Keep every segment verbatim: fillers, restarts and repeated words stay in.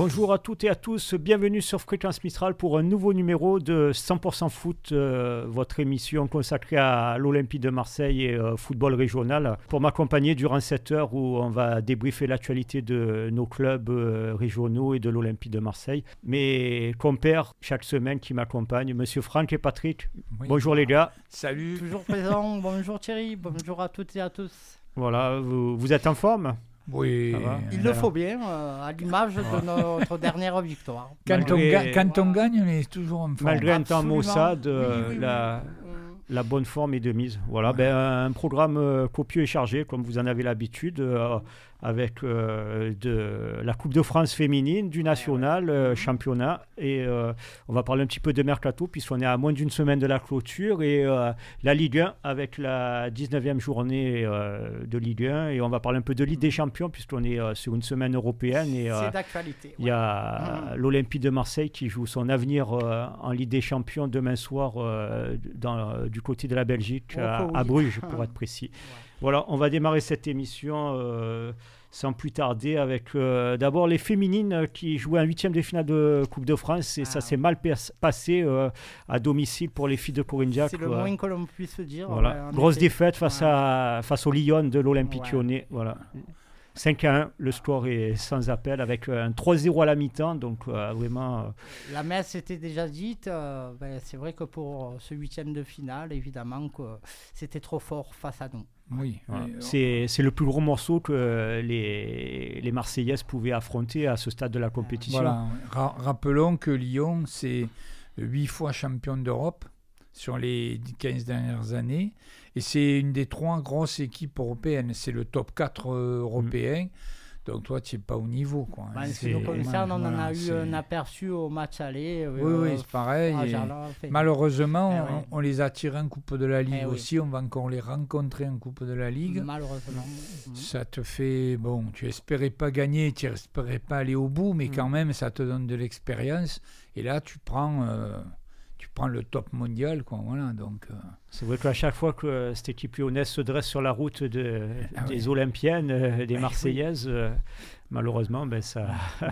Bonjour à toutes et à tous, bienvenue sur Fréquence Mistral pour un nouveau numéro de cent pour cent Foot, euh, votre émission consacrée à l'Olympique de Marseille et euh, football régional. Pour m'accompagner durant cette heure où on va débriefer l'actualité de nos clubs euh, régionaux et de l'Olympique de Marseille. Mes compères chaque semaine qui m'accompagnent, Monsieur Franck et Patrick. Oui. Bonjour les gars. Salut. Toujours présent, bonjour Thierry, bonjour à toutes et à tous. Voilà, vous, vous êtes en forme ? Oui, il le faut bien, euh, à l'image de notre dernière victoire. Quand, malgré, on, ga- quand on gagne, on est toujours en forme. Malgré un temps maussade, oui, euh, oui, oui, la, oui. la bonne forme est de mise. Voilà, Ouais. ben, un programme euh, copieux et chargé, comme vous en avez l'habitude, euh, avec euh, de, la Coupe de France féminine, du national, euh, championnat. Et euh, on va parler un petit peu de Mercato, puisqu'on est à moins d'une semaine de la clôture. Et euh, la Ligue un, avec la dix-neuvième journée euh, de Ligue un. Et on va parler un peu de Ligue des Champions, puisqu'on est euh, sur une semaine européenne. Et, euh, c'est d'actualité. il y a mmh. l'Olympique de Marseille qui joue son avenir euh, en Ligue des Champions demain soir euh, dans, euh, du côté de la Belgique, Oh, à, oui. à Bruges, pour être précis. Ouais. Voilà, on va démarrer cette émission euh, sans plus tarder avec euh, d'abord les féminines qui jouaient un huitième de finale de Coupe de France et ah, ça s'est mal pas- passé euh, à domicile pour les filles de Corinne-Diacre. C'est le ouais. moins que l'on puisse dire. Voilà. Ouais, Grosse effet. défaite face, ouais. à, face aux Lions de l'Olympique Ouais. Lyonnais. Voilà. cinq à un, le score est sans appel avec un trois zéro à la mi-temps, donc euh, vraiment... Euh... La messe était déjà dite, euh, ben, c'est vrai que pour ce huitième de finale, évidemment que c'était trop fort face à nous. Oui, Voilà. oui. C'est, c'est le plus gros morceau que les, les Marseillaises pouvaient affronter à ce stade de la compétition. Voilà. Ra- rappelons que Lyon, c'est huit fois champion d'Europe sur les quinze dernières années. Et c'est une des trois grosses équipes européennes. C'est le top quatre euh, européen. Mmh. Donc toi, tu n'es pas au niveau. Quoi. Ben, c'est, ce qui nous concerne, on voilà, en a eu c'est... un aperçu au match aller. Oui, euh, oui, c'est pareil. ah, Et Gerland, fait... Malheureusement, eh, on, oui. on les a tirés en Coupe de la Ligue eh, aussi. Oui. On va encore les rencontrer en Coupe de la Ligue. Malheureusement. Mmh. Ça te fait... Bon, tu espérais pas gagner, tu espérais pas aller au bout, mais mmh. quand même, ça te donne de l'expérience. Et là, tu prends... Euh, tu prends le top mondial, quoi, voilà, donc... Euh... C'est vrai qu'à chaque fois que euh, cette équipe lyonnaise se dresse sur la route de, ah des oui. Olympiennes, euh, des oui, Marseillaises, oui. euh, malheureusement, ben, ça,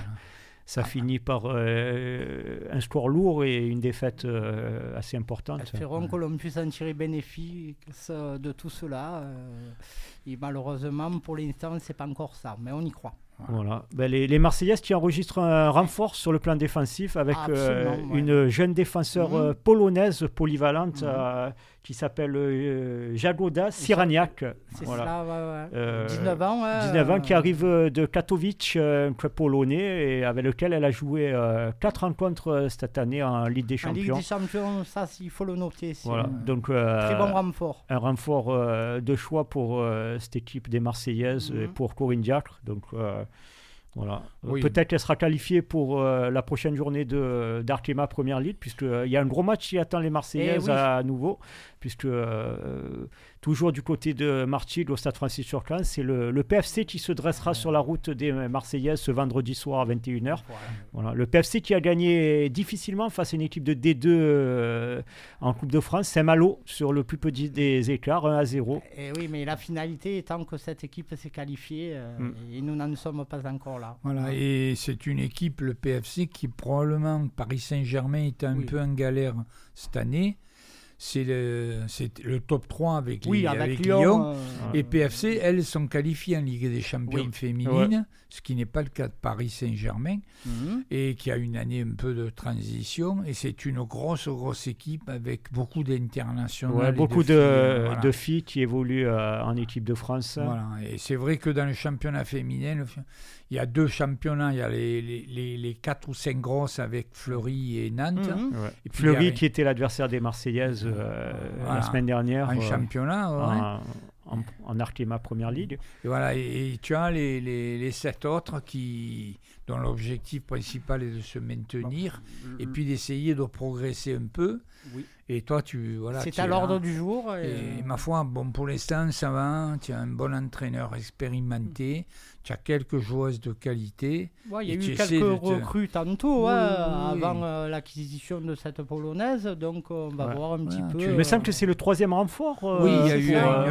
ça ah. finit par euh, un score lourd et une défaite euh, assez importante. Espérons ouais. que l'on puisse en tirer bénéfice de tout cela. Euh, et malheureusement, pour l'instant, c'est pas encore ça, mais on y croit. Voilà. Ben, les, les Marseillaises qui enregistrent un renfort sur le plan défensif avec euh, ouais. une jeune défenseur mmh. euh, polonaise polyvalente mmh. euh, qui s'appelle euh, Jagoda Siraniak. C'est voilà. ça, ouais, ouais. Euh, dix-neuf ans. Ouais, dix-neuf ans, qui arrive de Katowice, un club polonais, et avec lequel elle a joué euh, quatre rencontres cette année en Ligue des Champions. En Ligue des Champions, ça, il faut le noter. C'est voilà. un Donc, euh, très bon renfort. Un renfort euh, de choix pour euh, cette équipe des Marseillaises, mmh. et pour Corinne-Diacre. Donc, euh, voilà. Oui. Peut-être qu'elle sera qualifiée pour euh, la prochaine journée de, d'Arkema Première Ligue, puisqu'il euh, y a un gros match qui attend les Marseillaises oui. à nouveau, puisque euh, toujours du côté de Martigues, au Stade Francis-Turcan, c'est le, le P F C qui se dressera ouais. sur la route des Marseillaises ce vendredi soir à vingt et une heures. Ouais. Voilà. Le P F C qui a gagné difficilement face à une équipe de D deux euh, en Coupe de France, Saint-Malo, sur le plus petit des écarts, un à zéro. Et oui, mais la finalité étant que cette équipe s'est qualifiée, euh, mm. et nous n'en sommes pas encore là. Voilà, et c'est une équipe, le P F C, qui probablement, Paris Saint-Germain était un oui. peu en galère cette année. C'est le, c'est le top trois avec, oui, les, avec, avec Lyon. Lyon. Euh, et P F C, elles sont qualifiées en Ligue des Champions oui. féminines, ouais. ce qui n'est pas le cas de Paris Saint-Germain, mm-hmm. et qui a une année un peu de transition. Et c'est une grosse, grosse équipe avec beaucoup d'internationales. Ouais, beaucoup de, de, filles, voilà. de filles qui évoluent euh, en équipe de France. Voilà. Et c'est vrai que dans le championnat féminin, le, il y a deux championnats. Il y a les, les, les, les quatre ou cinq grosses avec Fleury et Nantes. Mm-hmm. Ouais. Et puis Fleury, a... qui était l'adversaire des Marseillaises euh, voilà. la semaine dernière. En euh, championnat, ouais. En, en, en Arkema Première Ligue. Et voilà, et, et tu as les, les, les sept autres qui, dont l'objectif principal est de se maintenir bon. et puis d'essayer de progresser un peu. Oui. Et toi, tu voilà. C'est tu à es l'ordre là. du jour. Et... et ma foi, bon, pour l'instant, ça va. Tu as un bon entraîneur expérimenté. Tu as quelques joueuses de qualité. Ouais, il y a eu quelques recrues te... tantôt, oui, hein, oui. avant euh, l'acquisition de cette polonaise. Donc, on va ouais. voir un petit ouais, peu. Tu... Il me semble que c'est le troisième renfort. Euh, oui, il y a eu euh, une on en parlait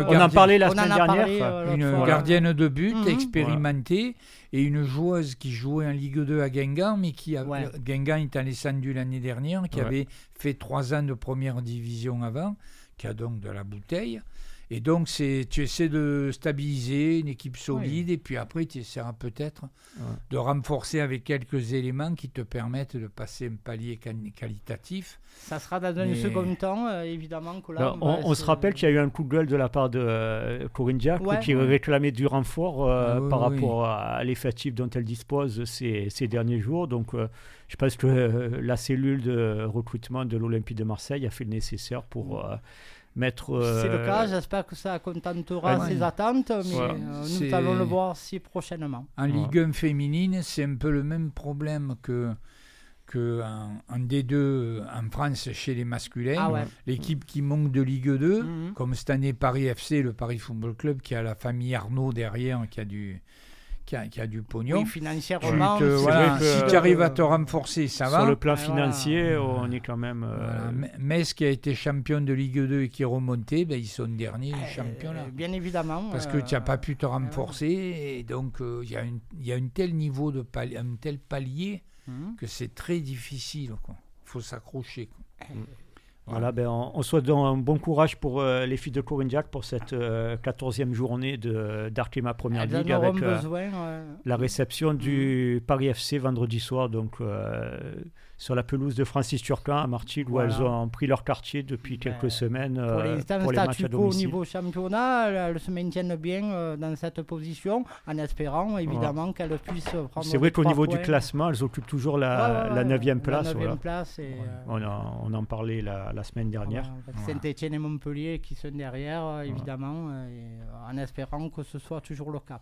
parlé la on semaine en a dernière. parlé, euh, Une fois. gardienne de but Mhm. expérimentée et une joueuse qui jouait en Ligue deux à Guingamp, mais qui a, Ouais. Guingamp est descendu l'année dernière, qui Ouais. avait fait trois ans de première division avant, qui a donc de la bouteille. Et donc, c'est, tu essaies de stabiliser une équipe solide et puis après, tu essaieras peut-être Ouais. de renforcer avec quelques éléments qui te permettent de passer un palier quali- qualitatif. Ça sera dans un Mais- second temps, euh, évidemment. Que là, Alors, on, on, va on se- se rappelle qu'il y a eu un coup de gueule de la part de euh, Corinne Diacre Ouais. qui réclamait du renfort euh, Ah oui, par oui. rapport à l'effectif dont elle dispose ces, ces derniers jours. Donc, euh, je pense que euh, la cellule de recrutement de l'Olympique de Marseille a fait le nécessaire pour euh, mettre. euh, C'est le cas, j'espère que ça contentera Ouais. ses attentes, mais Voilà. euh, nous C'est- allons le voir si prochainement. En Ouais. Ligue un féminine, c'est un peu le même problème que, que en, en D deux en France chez les masculins. Ah ouais. L'équipe qui manque de Ligue deux, Mhm. comme cette année Paris F C, le Paris Football Club, qui a la famille Arnaud derrière, qui a du, qui a, qui a du pognon. Oui, Tu financièrement, te- c'est voilà, vrai que- si tu arrives à te renforcer, ça sur va. le plan Ouais, voilà. financier, on est quand même. euh, Voilà. M- Metz qui a été champion de Ligue deux et qui est remonté, ben, ils sont derniers du Euh, championnat. Bien évidemment. Parce euh, que tu n'as pas pu te renforcer et donc il euh, y a une- y a un tel niveau de pali- un tel palier mhm. que c'est très difficile. Il faut s'accrocher. quoi. Voilà, ben, on, on souhaite donc un bon courage pour euh, les filles de Corinne Diacre pour cette euh, quatorzième journée de d'Arkema Première Elles en Ligue auront avec euh, besoin. ouais. la réception du Paris F C vendredi soir, donc euh, sur la pelouse de Francis Turquin à Martil, où Voilà. elles ont pris leur quartier depuis Ben, quelques semaines Pour euh, l'instant, pour les matchs statu à quo au domicile. niveau championnat, elles, elles se maintiennent bien euh, dans cette position, en espérant évidemment qu'elles puissent prendre. C'est vrai les qu'au trois niveau du points. classement, elles occupent toujours Ouais, la, ouais, ouais, la neuvième la place. neuvième Voilà. place et, euh, On, en, on en parlait la, la semaine dernière. voilà, avec Voilà. Saint-Etienne et Montpellier qui sont derrière, euh, évidemment, euh, et, euh, en espérant que ce soit toujours le cas.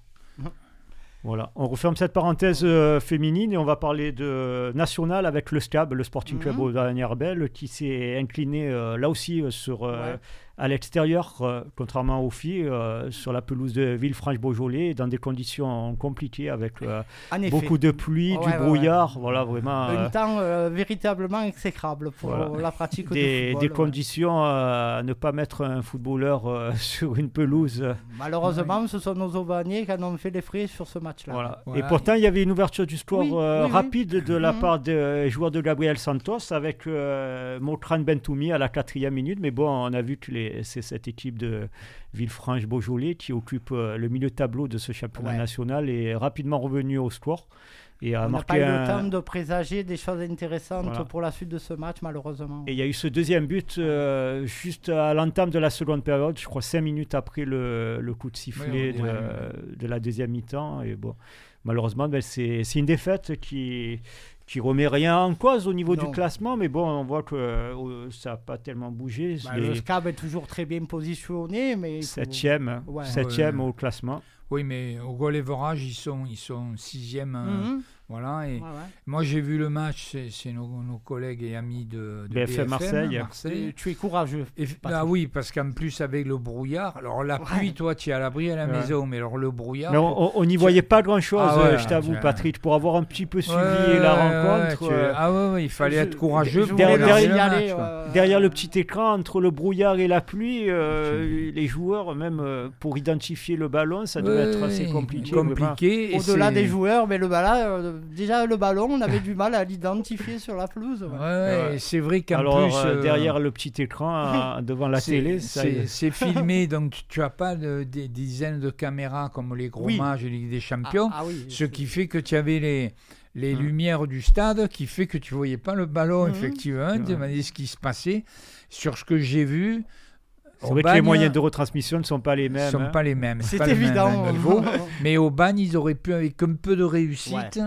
Voilà, on referme cette parenthèse euh, féminine et on va parler de national avec le S C A B, le Sporting Club Mhm. Auvergne-Herbel, qui s'est incliné euh, là aussi euh, sur, euh, Ouais. à l'extérieur, euh, contrairement aux filles, euh, sur la pelouse de Villefranche-Beaujolais, dans des conditions compliquées avec euh, En effet, beaucoup de pluie, Ouais, du ouais, brouillard, voilà vraiment euh, un temps euh, véritablement exécrable pour Voilà. euh, la pratique des, du des football. ouais. conditions euh, à ne pas mettre un footballeur euh, sur une pelouse. euh, Malheureusement, ce sont nos Auvergnais qui en ont fait les frais sur ce match-là. Voilà. Voilà. Et pourtant, il y avait une ouverture du score Oui, euh, oui, oui. rapide de la Mhm. part des joueurs de Gabriel Santos avec euh, Mokran Bentoumi à la quatrième minute. Mais bon, on a vu que les- c'est cette équipe de Villefranche-Beaujolais qui occupe euh, le milieu de tableau de ce championnat Ouais. national et est rapidement revenu au score. Et a On n'a marqué pas eu un- le temps de présager des choses intéressantes Voilà. pour la suite de ce match, malheureusement. Et il y a eu ce deuxième but euh, juste à l'entame de la seconde période, je crois cinq minutes après le, le coup de sifflet Oui, de, oui, oui, de la deuxième mi-temps. Et bon, malheureusement, ben, c'est c'est une défaite qui qui remet rien en cause au niveau Non. du classement, mais bon, on voit que euh, ça n'a pas tellement bougé. Bah, Les Le S C A B est toujours très bien positionné, mais il faut- septième, Ouais. septième Ouais. au classement. Oui, mais au goal average, ils sont, ils sont sixième. euh, Mhm. Voilà. Et Ouais, ouais. moi, j'ai vu le match, c'est, c'est nos, nos collègues et amis de, de B F M Marseille. Marseille. Tu es courageux. Et, ah oui, parce qu'en plus, avec le brouillard, alors la pluie, Ouais. toi, tu es à l'abri à la Ouais. maison, mais alors le brouillard. Mais on- on n'y voyait pas grand-chose, Ah ouais, euh, je t'avoue, tu- Patrick, pour avoir un petit peu suivi Ouais, la ouais, rencontre. tu- euh, Ah ouais, ouais, il fallait je- être courageux Je pour derrière- voulais regarder y le aller, match, quoi. euh, Derrière le petit écran, entre le brouillard et la pluie, euh, les joueurs, même euh, pour identifier le ballon, ça devait Ouais, être assez ouais, compliqué. vraiment. compliqué. et Au-delà c'est- des joueurs, mais le ballon, euh, déjà le ballon, on avait du mal à l'identifier sur la pelouse. ouais. Ouais, ouais, Ouais. et c'est vrai qu'en Alors, plus. euh, euh, derrière le petit écran, euh, devant la c'est- télé, ça, c'est c'est filmé, donc tu- tu n'as pas de- des dizaines de caméras comme les gros Oui. matchs et Ligue des Champions, Ah, ah oui, ce c'est- qui fait que tu avais les, les Hum. lumières du stade, qui fait que tu voyais pas le ballon, Mhm. effectivement, tu te Ouais. demandais ce qui se passait. Sur ce que j'ai vu, c'est au vrai que les Bagne, moyens de retransmission ne sont pas les ne mêmes. sont hein. pas les mêmes. C'est pas le même évident. niveau. Mais au Bagne, ils auraient pu, avec un peu de réussite,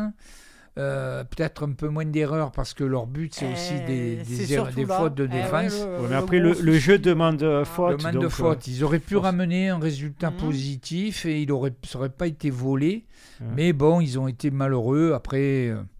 euh, peut-être un peu moins d'erreurs, parce que leur but, c'est aussi des, Euh, des c'est erreurs- surtout des là. fautes de Eh ouais, défense. le- Ouais, mais après, le, gros le jeu souci. demande euh, faute. Demande donc, de euh, faute. Ils auraient pu force- ramener un résultat Mhm. positif et il aurait, ça n'aurait pas été volé. Ouais. Mais bon, ils ont été malheureux. Après, euh,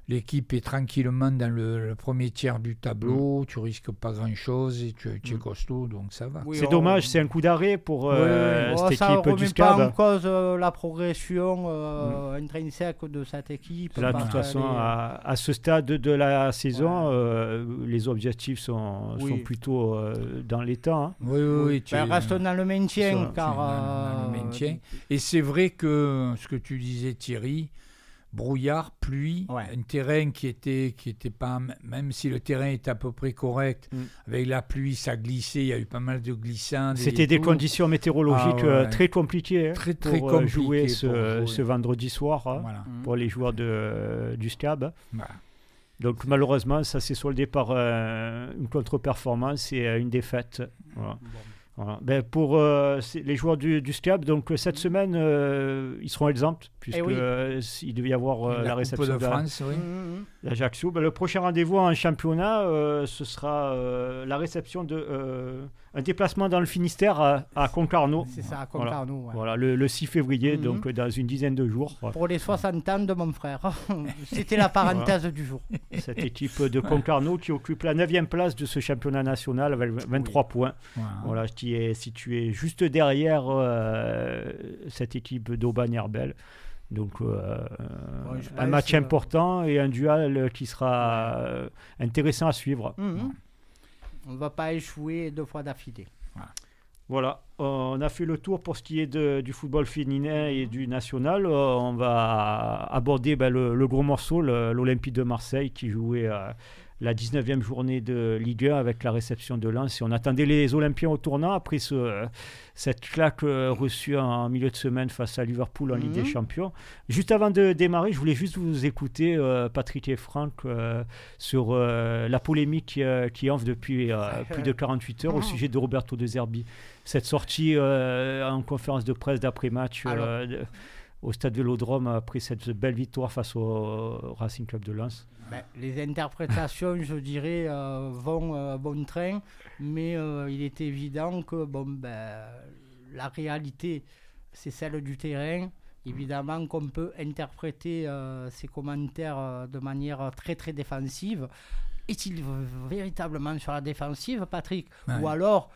l'équipe est tranquillement dans le, le premier tiers du tableau, mmh. tu risques pas grand-chose et tu, tu es costaud, donc ça va. Oui, c'est on... dommage, c'est un coup d'arrêt pour euh, oui, oui. cette oh, équipe du S S C A B. Ça ne remet pas en cause euh, la progression euh, mmh. intrinsèque de cette équipe. Là, de toute façon, les... à, à ce stade de la saison, ouais. euh, les objectifs sont, oui. sont plutôt euh, dans les temps. Hein. Oui, oui, oui. Tu ben, reste dans le maintien. Ça, car, dans, euh... dans le maintien. Et c'est vrai que ce que tu disais, Thierry, brouillard, pluie, ouais. un terrain qui était, qui était pas, même si le terrain est à peu près correct, mm. avec la pluie, ça glissait, il y a eu pas mal de glissades. C'était des tout. conditions météorologiques ah, ouais. très compliquées très, très pour compliqué jouer ce, pour jouer ce vendredi soir hein, voilà. mm. pour les joueurs de, du S C A B. Voilà. Donc malheureusement, ça s'est soldé par euh, une contre-performance et euh, une défaite. Voilà. Bon. Voilà. Ben pour euh, les joueurs du, du S C A B, donc cette semaine, euh, ils seront exempts, puisqu'il oui. euh, devait y avoir euh, la, la réception de France, oui. d'Ajaccio. Ben, le prochain rendez-vous en championnat, euh, ce sera euh, la réception de euh, un déplacement dans le Finistère à, à Concarneau. C'est ça, à Concarneau. Voilà, ouais. voilà le, le six février, mm-hmm. donc dans une dizaine de jours. Pour les soixante ans de mon frère. C'était la parenthèse voilà. du jour. Cette équipe de Concarneau qui occupe la neuvième place de ce championnat national avec vingt-trois oui. points. Voilà. Voilà, qui est situé juste derrière euh, cette équipe d'Aubagne-Herbel. Donc euh, ouais, un match important et un duel qui sera euh, intéressant à suivre. Mm-hmm. On ne va pas échouer deux fois d'affilée. Voilà. Voilà, euh, on a fait le tour pour ce qui est de, du football féminin et du national. Euh, on va aborder ben, le, le gros morceau, le, l'Olympique de Marseille qui jouait euh, la dix-neuvième journée de Ligue un avec la réception de Lens. Et on attendait les Olympiens au tournant après ce, euh, cette claque euh, reçue en, en milieu de semaine face à Liverpool en mmh. Ligue des Champions. Juste avant de démarrer, je voulais juste vous écouter, euh, Patrick et Franck, euh, sur euh, la polémique euh, qui enfle depuis euh, plus de quarante-huit heures au sujet de Roberto De Zerbi. Cette sortie euh, en conférence de presse d'après-match euh, de, au stade Vélodrome après cette belle victoire face au Racing Club de Lens. Ben, les interprétations, je dirais, euh, vont euh, bon train, mais euh, il est évident que bon, ben, la réalité, c'est celle du terrain. Évidemment qu'on peut interpréter euh, ces commentaires euh, de manière très très défensive. Est-il véritablement sur la défensive, Patrick ? Ouais. Ou alors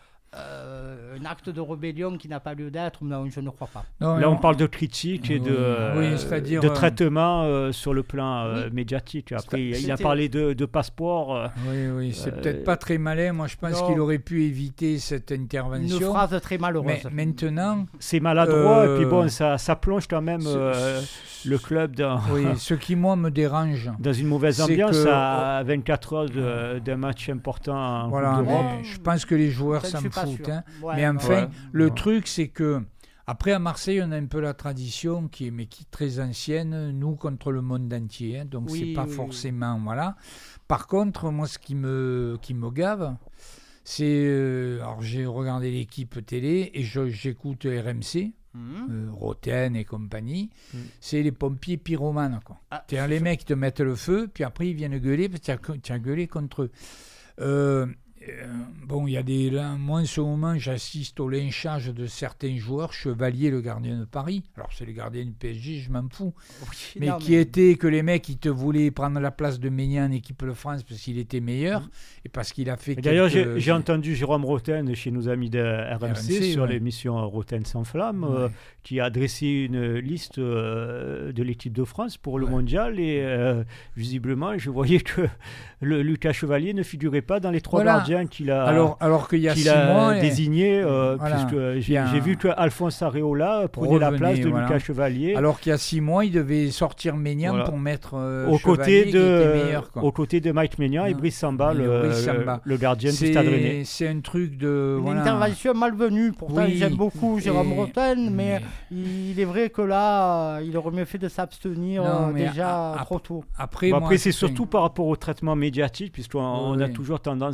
Euh, un acte de rébellion qui n'a pas lieu d'être, non, je ne crois pas. Non, Là, on, on parle de critique et de, oui, euh, de traitement euh, sur le plan euh, oui. médiatique. Après, C'était... il a parlé de, de passeport. Euh, oui, oui, c'est euh, peut-être pas très malin. Moi, je pense non. qu'il aurait pu éviter cette intervention. Une phrase très malheureuse. Mais maintenant... C'est maladroit, euh, et puis bon, ça, ça plonge quand même euh, le club dans... Oui, ce qui, moi, me dérange... Dans une mauvaise ambiance que, à vingt-quatre heures de, d'un match important en voilà, Coupe d'Europe. Je pense que les joueurs s'en foutent. Hein. Ouais, mais enfin, ouais, le ouais. truc, c'est que après à Marseille, on a un peu la tradition qui est, mais qui est très ancienne, nous contre le monde entier. Hein, donc oui, c'est pas oui, forcément oui. voilà. Par contre, moi, ce qui me qui me gave, c'est euh, alors j'ai regardé l'équipe télé et je, j'écoute R M C. Mmh. Euh, Roten et compagnie, mmh. c'est les pompiers pyromanes. Quoi. Ah, c'est les mecs qui te mettent le feu, puis après ils viennent gueuler parce que tu as gueulé contre eux. Euh, Euh, bon, il y a des... Là, moi, en ce moment, j'assiste au lynchage de certains joueurs. Chevalier, le gardien de Paris. Alors, c'est le gardien du P S G, je m'en fous. Oui, mais non, qui mais... était que les mecs, ils te voulaient prendre la place de Maignan en équipe de France parce qu'il était meilleur mmh. et parce qu'il a fait... Quelques... D'ailleurs, j'ai, j'ai entendu Jérôme Roten chez nos amis de R M C, R M C sur ouais. l'émission Roten sans flamme, ouais. euh, qui a dressé une liste euh, de l'équipe de France pour le ouais. mondial et euh, visiblement, je voyais que le Lucas Chevalier ne figurait pas dans les trois voilà. gardiens qu'il a, alors, alors qu'il y a qu'il six a mois, désigné, euh, voilà. puisque j'ai, a... j'ai vu qu'Alphonse Areola prenait Revenez, la place de voilà. Lucas Chevalier. Alors qu'il y a six mois, il devait sortir Maignan voilà. pour mettre euh, au Chevalier côté de, qui était meilleur. Quoi. Aux côtés de Mike Maignan et Brice Samba, le, Brice Samba. le, le gardien c'est, du Stade Rennais. C'est un truc de... Une voilà. intervention malvenue. Pourtant, oui. j'aime beaucoup Jérôme et... Roten, mais, mais il est vrai que là, il aurait mieux fait de s'abstenir non, déjà à, à, trop tôt. Après, bon, moi, après c'est surtout par rapport au traitement médiatique, puisqu'on oui. on a toujours tendance à,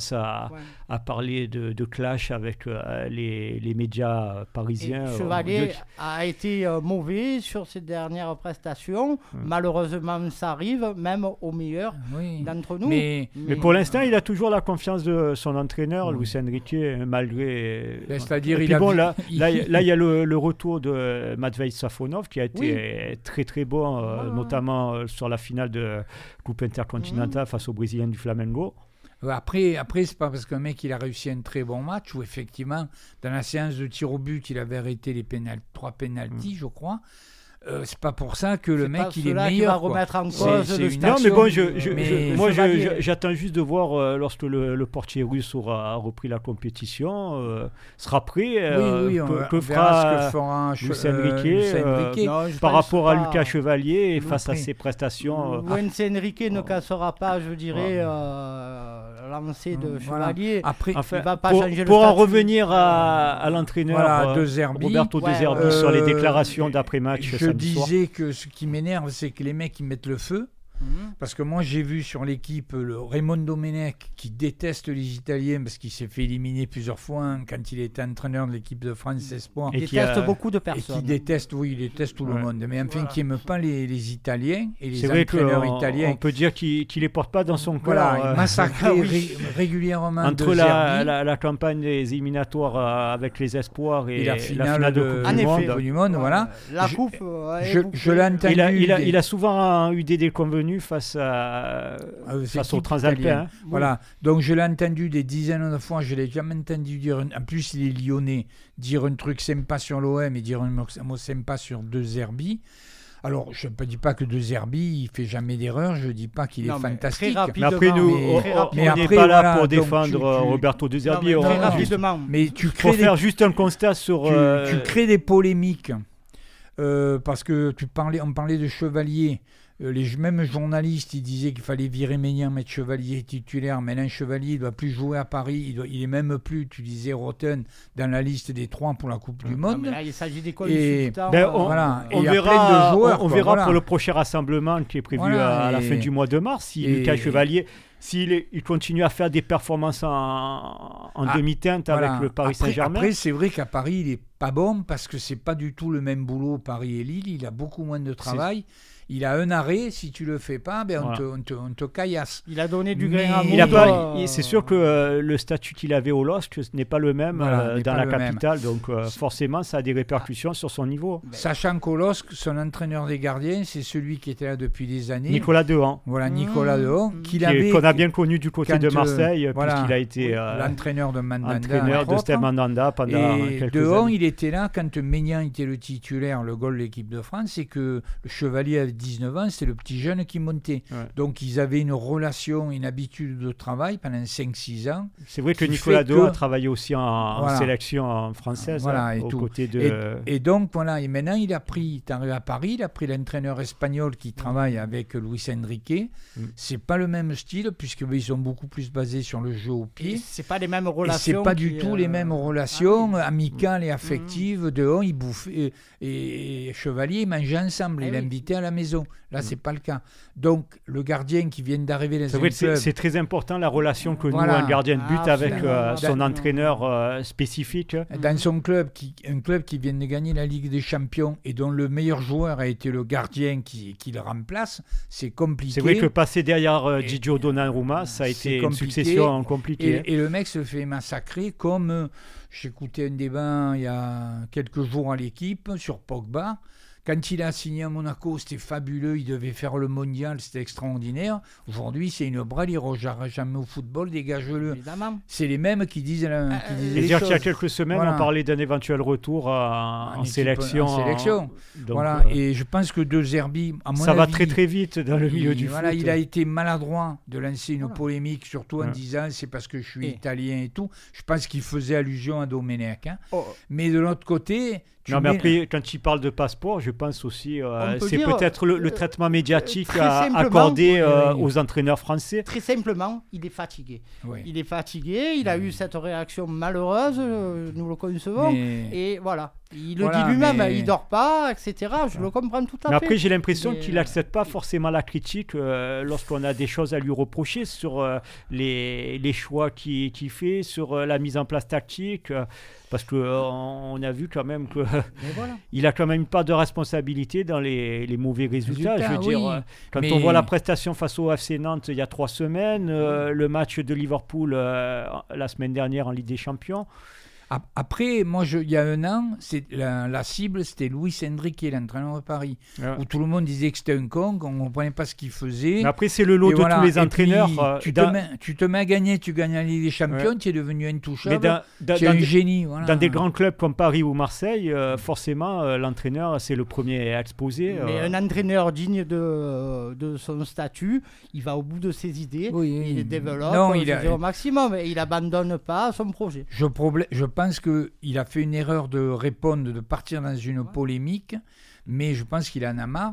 à, ouais. à parler de, de clash avec euh, les, les médias parisiens. Et Chevalier euh, a été euh, mauvais sur ses dernières prestations. Hum. Malheureusement, ça arrive, même aux meilleurs oui. d'entre nous. Mais, mais, mais pour l'instant, il a toujours la confiance de son entraîneur, oui. Luis Enrique, malgré... Ben, c'est-à-dire, il bon, a... là, là, là, il y a le, le retour de Matvei Safonov, qui a été oui. très, très bon, euh, ah. notamment euh, sur la finale de Coupe intercontinentale mmh. face aux Brésiliens du Flamengo. Après, après c'est pas parce qu'un mec il a réussi un très bon match où effectivement, dans la séance de tir au but, il avait arrêté les pénal- trois pénaltys, mmh. je crois. Euh, c'est pas pour ça que le c'est mec il est meilleur. Qui va remettre en cause c'est, c'est une non, mais bon, je, je, mais je, moi je, je, j'attends juste de voir euh, lorsque le, le portier russe aura repris la compétition, euh, sera prêt. Euh, oui, oui, que, on, que on fera ce que fera Luis Enrique euh, euh, par rapport à Lucas Chevalier et face à ses prestations. Luis euh, Enrique euh, ne cassera pas, je dirais, euh, lancé de voilà. Chevalier. Après, enfin, il va pas pour, changer pour le en statut. revenir à, à l'entraîneur voilà, euh, de Zerbi, Roberto ouais, De Zerbi ouais. sur les déclarations d'après-match. Je disais que ce qui m'énerve, c'est que les mecs ils mettent le feu. Mmh. Parce que moi j'ai vu sur l'équipe le Raymond Domenech qui déteste les Italiens parce qu'il s'est fait éliminer plusieurs fois quand il était entraîneur de l'équipe de France Espoir. Il déteste a... beaucoup de personnes. Et qui déteste, oui, il déteste tout ouais. le monde. Mais enfin, voilà. qui n'aime pas les, les Italiens et les c'est entraîneurs vrai qu'on, italiens. On peut dire qu'il ne les porte pas dans son cœur. Voilà, euh... il massacrait oui. ré- régulièrement entre la, la, la campagne des éliminatoires euh, avec les Espoirs et, et la, finale la finale de, de Coupe du Monde. Effet, du monde ouais. Voilà. La je, coupe. Ouais, je, je l'ai entendu. Il a, il, a, il a souvent eu des déconvenus face à Euh, face aux Transalpins. Hein. Voilà. Donc je l'ai entendu des dizaines de fois, je l'ai jamais entendu dire, en plus il est lyonnais, dire un truc sympa sur l'O M et dire un mot sympa sur De Zerbi. Alors, je ne dis pas que De Zerbi, il ne fait jamais d'erreur, je ne dis pas qu'il non, est fantastique. Mais après, nous, mais, on n'est pas voilà, là pour défendre tu, tu, Roberto De Zerbi. Non, mais on, rapidement. Mais tu crées des, faire juste un constat sur... Tu, euh, tu crées des polémiques, euh, parce que tu parlais, on parlait de Chevalier. Les mêmes journalistes, ils disaient qu'il fallait virer Maignan, mettre Chevalier titulaire. Maintenant, Chevalier, il ne doit plus jouer à Paris. Il, doit, il est même plus, tu disais, Roten, dans la liste des trois pour la Coupe du Monde. Non, mais là, il s'agit des cols et, ben, euh, on, voilà. on, on verra, de joueurs, on, on quoi, verra voilà. pour le prochain rassemblement qui est prévu voilà, à, à la fin du mois de mars. Si et, Lucas Chevalier, s'il est, il continue à faire des performances en, en ah, voilà. demi-teinte avec le Paris après, Saint-Germain. Après, c'est vrai qu'à Paris, il n'est pas bon parce que ce n'est pas du tout le même boulot Paris et Lille. Il a beaucoup moins de travail. C'est... Il a un arrêt, si tu le fais pas, ben voilà. on, te, on, te, on te caillasse. Il a donné du grain à il a pas, il, C'est sûr que euh, le statut qu'il avait au L O S C n'est pas le même voilà, euh, dans la capitale, même. donc euh, forcément ça a des répercussions ah. sur son niveau. Ben, Sachant qu'au L O S C, son entraîneur des gardiens, c'est celui qui était là depuis des années. Nicolas Dehan. Voilà, Nicolas mmh. Dehan. Qu'il avait, qu'on a bien connu du côté de Marseille, euh, voilà, puisqu'il a été euh, l'entraîneur de Mandanda. Entraîneur de Steve Mandanda pendant et quelques Dehan, années. il était là quand Maignan était le titulaire, le goal de l'équipe de France, et que le Chevalier avait dix-neuf ans, c'était le petit jeune qui montait. Ouais. Donc ils avaient une relation, une habitude de travail pendant cinq six ans. C'est vrai que Nicolas Dehan a travaillé aussi en, voilà. en sélection française, voilà, hein, et aux tout. côtés de... Et, et donc voilà, et maintenant il a pris, il est arrivé à Paris, il a pris l'entraîneur espagnol qui travaille avec Luis Enrique. Mm. C'est pas le même style puisqu'ils sont beaucoup plus basés sur le jeu au pied. Et c'est pas les mêmes relations. Et c'est pas qui, du tout euh... les mêmes relations ah, oui. amicales et affectives. Mm. Dehan, il bouffait et, et Chevalier, ils mangeaient ensemble. Il oui. l'invitait à la maison. Là, mm. c'est pas le cas. Donc, le gardien qui vient d'arriver dans c'est un vrai, club... C'est, c'est très important la relation que voilà. nous, un gardien de but, ah, avec euh, son dans, entraîneur euh, spécifique. Dans son club, qui, un club qui vient de gagner la Ligue des Champions et dont le meilleur joueur a été le gardien qui, qui le remplace, c'est compliqué. C'est vrai que passer derrière euh, Gigio Donnarumma, ça a été une succession compliquée. Et, et le mec se fait massacrer comme... Euh, j'écoutais un débat il y a quelques jours à l'équipe sur Pogba. Quand il a signé à Monaco, c'était fabuleux, il devait faire le mondial, c'était extraordinaire. Aujourd'hui, c'est une brêle, il ne rejouera jamais au football, dégage-le. Évidemment. C'est les mêmes qui disent, euh, qui disent les dire choses. Qu'il y a quelques semaines, voilà. on parlait d'un éventuel retour à, en, en sélection. En sélection. Donc, voilà. Euh, et je pense que De Zerbi, à mon ça avis, va très très vite dans le il, milieu du voilà, foot. Il a été maladroit de lancer une voilà. polémique, surtout en ouais. disant c'est parce que je suis et. italien et tout. Je pense qu'il faisait allusion à Domenech. Hein. Oh. Mais de l'autre côté... Non, mais après, quand il parle de passeport, je je pense aussi, euh, c'est dire, peut-être le, le traitement médiatique à, accordé oui, euh, oui. aux entraîneurs français. Très simplement, il est fatigué. Oui. Il est fatigué, il a oui. eu cette réaction malheureuse, euh, nous le concevons, mais... et voilà. Il voilà, le dit lui-même, mais... il dort pas, et cetera. Je le comprends tout à mais fait. Après, j'ai l'impression mais... qu'il n'accepte pas forcément la critique euh, lorsqu'on a des choses à lui reprocher sur euh, les, les choix qu'il, qu'il fait, sur euh, la mise en place tactique. Euh, parce qu'on euh, a vu quand même qu'il voilà. a quand même une part de responsabilité dans les, les mauvais résultats. résultats. Je veux oui, dire, euh, quand mais... on voit la prestation face au F C Nantes il y a trois semaines, euh, le match de Liverpool euh, la semaine dernière en Ligue des Champions. Après, moi, je, il y a un an, c'est, la, la cible, c'était Luis Enrique, l'entraîneur de Paris, ouais. où tout le monde disait que c'était un con, qu'on ne comprenait pas ce qu'il faisait. Mais après, c'est le lot et de voilà. tous les entraîneurs. Puis, euh, tu, dans... te mets, tu te mets à gagner, tu gagnes la Ligue des Champions, ouais. tu es devenu intouchable, dans, dans, tu es un des, génie. Voilà. Dans des grands clubs comme Paris ou Marseille, euh, forcément, euh, l'entraîneur, c'est le premier à exposer. Mais euh... un entraîneur digne de, de son statut, il va au bout de ses idées, oui, il les développe non, il a... au maximum, et il n'abandonne pas son projet. Je, problème, je pense qu'il a fait une erreur de répondre, de partir dans une polémique, mais je pense qu'il en a marre.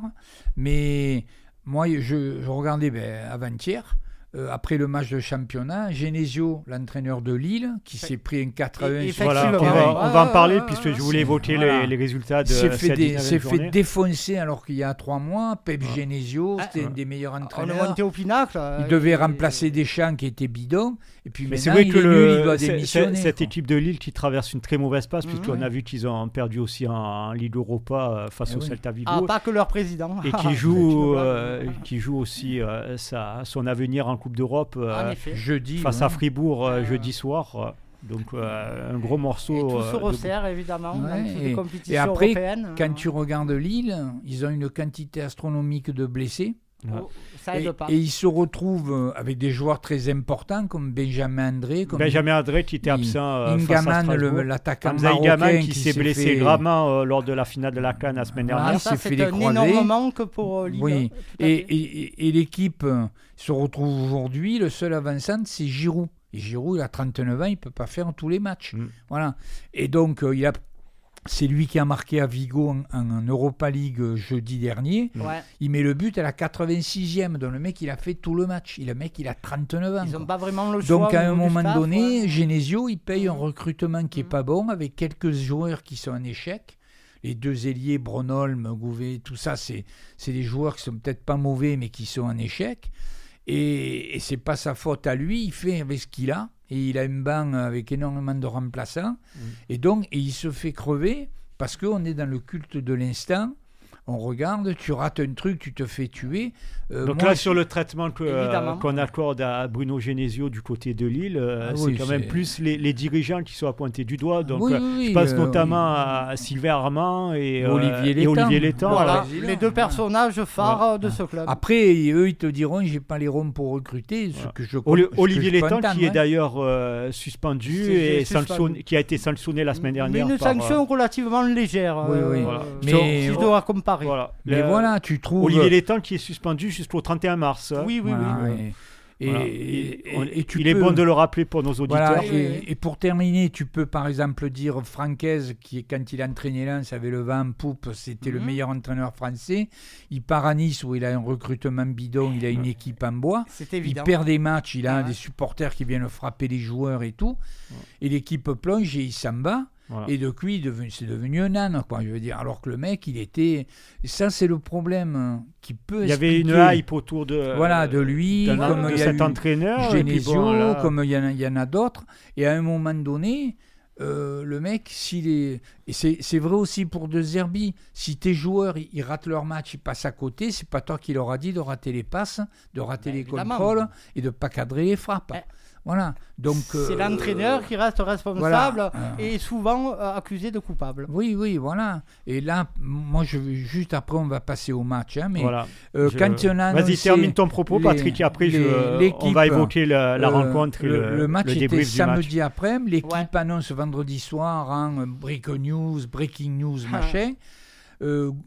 Mais moi, je, je regardais ben, avant-hier, euh, après le match de championnat, Genesio, l'entraîneur de Lille, qui s'est pris un quatre à un. Voilà, on, va, on va en parler, puisque je voulais évoquer voilà. les, les résultats de s'est cette fait, s'est fait défoncer alors qu'il y a trois mois. Pep ouais. Genesio, c'était ouais. un des meilleurs entraîneurs. On est monté au pinacle. Il devait et... remplacer Deschamps qui était bidon. Et puis mais maintenant, c'est vrai il que est le, nul, il doit c'est, démissionner. C'est, cette équipe de Lille qui traverse une très mauvaise passe, mmh, puisqu'on ouais. a vu qu'ils ont perdu aussi en, en Ligue Europa face et au oui. Celta Vigo. Ah, pas que leur président. Et qui joue, euh, qui joue aussi euh, sa, son avenir en Coupe d'Europe euh, jeudi, face ouais. à Fribourg euh, jeudi soir. Donc euh, un gros morceau. Et tout se euh, resserre de... évidemment ouais, dans toutes et, les compétitions et après, européennes. Quand tu regardes Lille, ils ont une quantité astronomique de blessés. Oh, ça aide et, pas. et ils se retrouvent avec des joueurs très importants comme Benjamin André. Comme Benjamin André qui était absent. Euh, Ingaman, le, l'attaquant Hamza marocain Ingaman qui, qui s'est blessé fait... gravement euh, lors de la finale de la CAN la semaine dernière. Ah, ça, il s'est fait des croisés. C'est un énorme manque pour euh, Lille. Oui. Et, et, et l'équipe se retrouve aujourd'hui, le seul avançant, c'est Giroud. Et Giroud, il a trente-neuf ans, il ne peut pas faire tous les matchs. Mm. Voilà. Et donc, euh, il a... c'est lui qui a marqué à Vigo en, en Europa League jeudi dernier. Ouais. Il met le but à la quatre-vingt-sixième. Donc le mec, il a fait tout le match. Le mec, il a trente-neuf ans. Ils n'ont pas vraiment le choix. Donc à un moment staff, donné, ouais. Genesio, il paye mmh. un recrutement qui n'est mmh. pas bon, avec quelques joueurs qui sont en échec. Les deux ailiers, Bronholm, Gouvet, tout ça, c'est, c'est des joueurs qui ne sont peut-être pas mauvais, mais qui sont en échec. Et, et ce n'est pas sa faute à lui. Il fait avec ce qu'il a. Et il a une banc avec énormément de remplaçants. Mmh. Et donc, et il se fait crever parce qu'on est dans le culte de l'instant. On regarde, tu rates un truc, tu te fais tuer. Euh, Donc moi, là, sur le traitement que, euh, qu'on accorde à Bruno Genesio du côté de Lille, euh, ah, c'est oui, quand c'est... même plus les, les dirigeants qui sont à pointer du doigt. Donc, oui, euh, oui, je pense euh, notamment oui. à Sylvain Armand et, euh, Olivier Létang. Et Olivier Létang. Voilà, les deux personnages phares voilà. de ce club. Après, eux, ils te diront, j'ai pas les roms pour recruter. Ce voilà. que je, Oli- ce Olivier que je Létang, qui ouais. est d'ailleurs euh, suspendu c'est, et suspendu. Sanctionné, qui a été sanctionné la semaine dernière. Mais une par, sanction euh... relativement légère. Oui, oui. Euh, voilà. Mais si je dois comparer. Voilà. Mais Le... voilà, tu trouves... Olivier Létang qui est suspendu jusqu'au trente et un mars. Oui, oui, voilà, oui. oui. Et, voilà. et, et, et tu il peux... est bon de le rappeler pour nos auditeurs. Voilà, et, et pour terminer, tu peux par exemple dire Francaise, qui quand il a entraîné Lens avait le vent en poupe, c'était mm-hmm. le meilleur entraîneur français. Il part à Nice où il a un recrutement bidon, il a une équipe en bois. C'est évident. Il perd des matchs, il a ouais. des supporters qui viennent frapper les joueurs et tout. Ouais. Et l'équipe plonge et il s'en bat. Voilà. Et depuis, c'est devenu un âne, quoi, je veux dire. Alors que le mec, il était... Et ça, c'est le problème qui peut Il y expliquer... avait une hype autour de... Voilà, de lui, de, comme de il y a cet eu entraîneur. Genesio, bon, là... comme il y, en a, il y en a d'autres. Et à un moment donné, euh, le mec, s'il est... Et c'est, c'est vrai aussi pour De Zerbi. Si tes joueurs, ils, ils ratent leur match, ils passent à côté, c'est pas toi qui leur a dit de rater les passes, de rater ben, les évidemment. contrôles et de pas cadrer les frappes. Eh. Voilà. Donc, c'est euh, l'entraîneur qui reste responsable voilà. et souvent euh, accusé de coupable. Oui, oui, voilà. Et là, moi, je juste après, on va passer au match. Hein, mais voilà. euh, je... quand on a Vas-y, termine ton propos, les, Patrick, et après, les, je, on va évoquer la, la euh, rencontre et le, le match. Le était samedi après. L'équipe ouais. annonce vendredi soir en breaking news, breaking news, machin. Euh,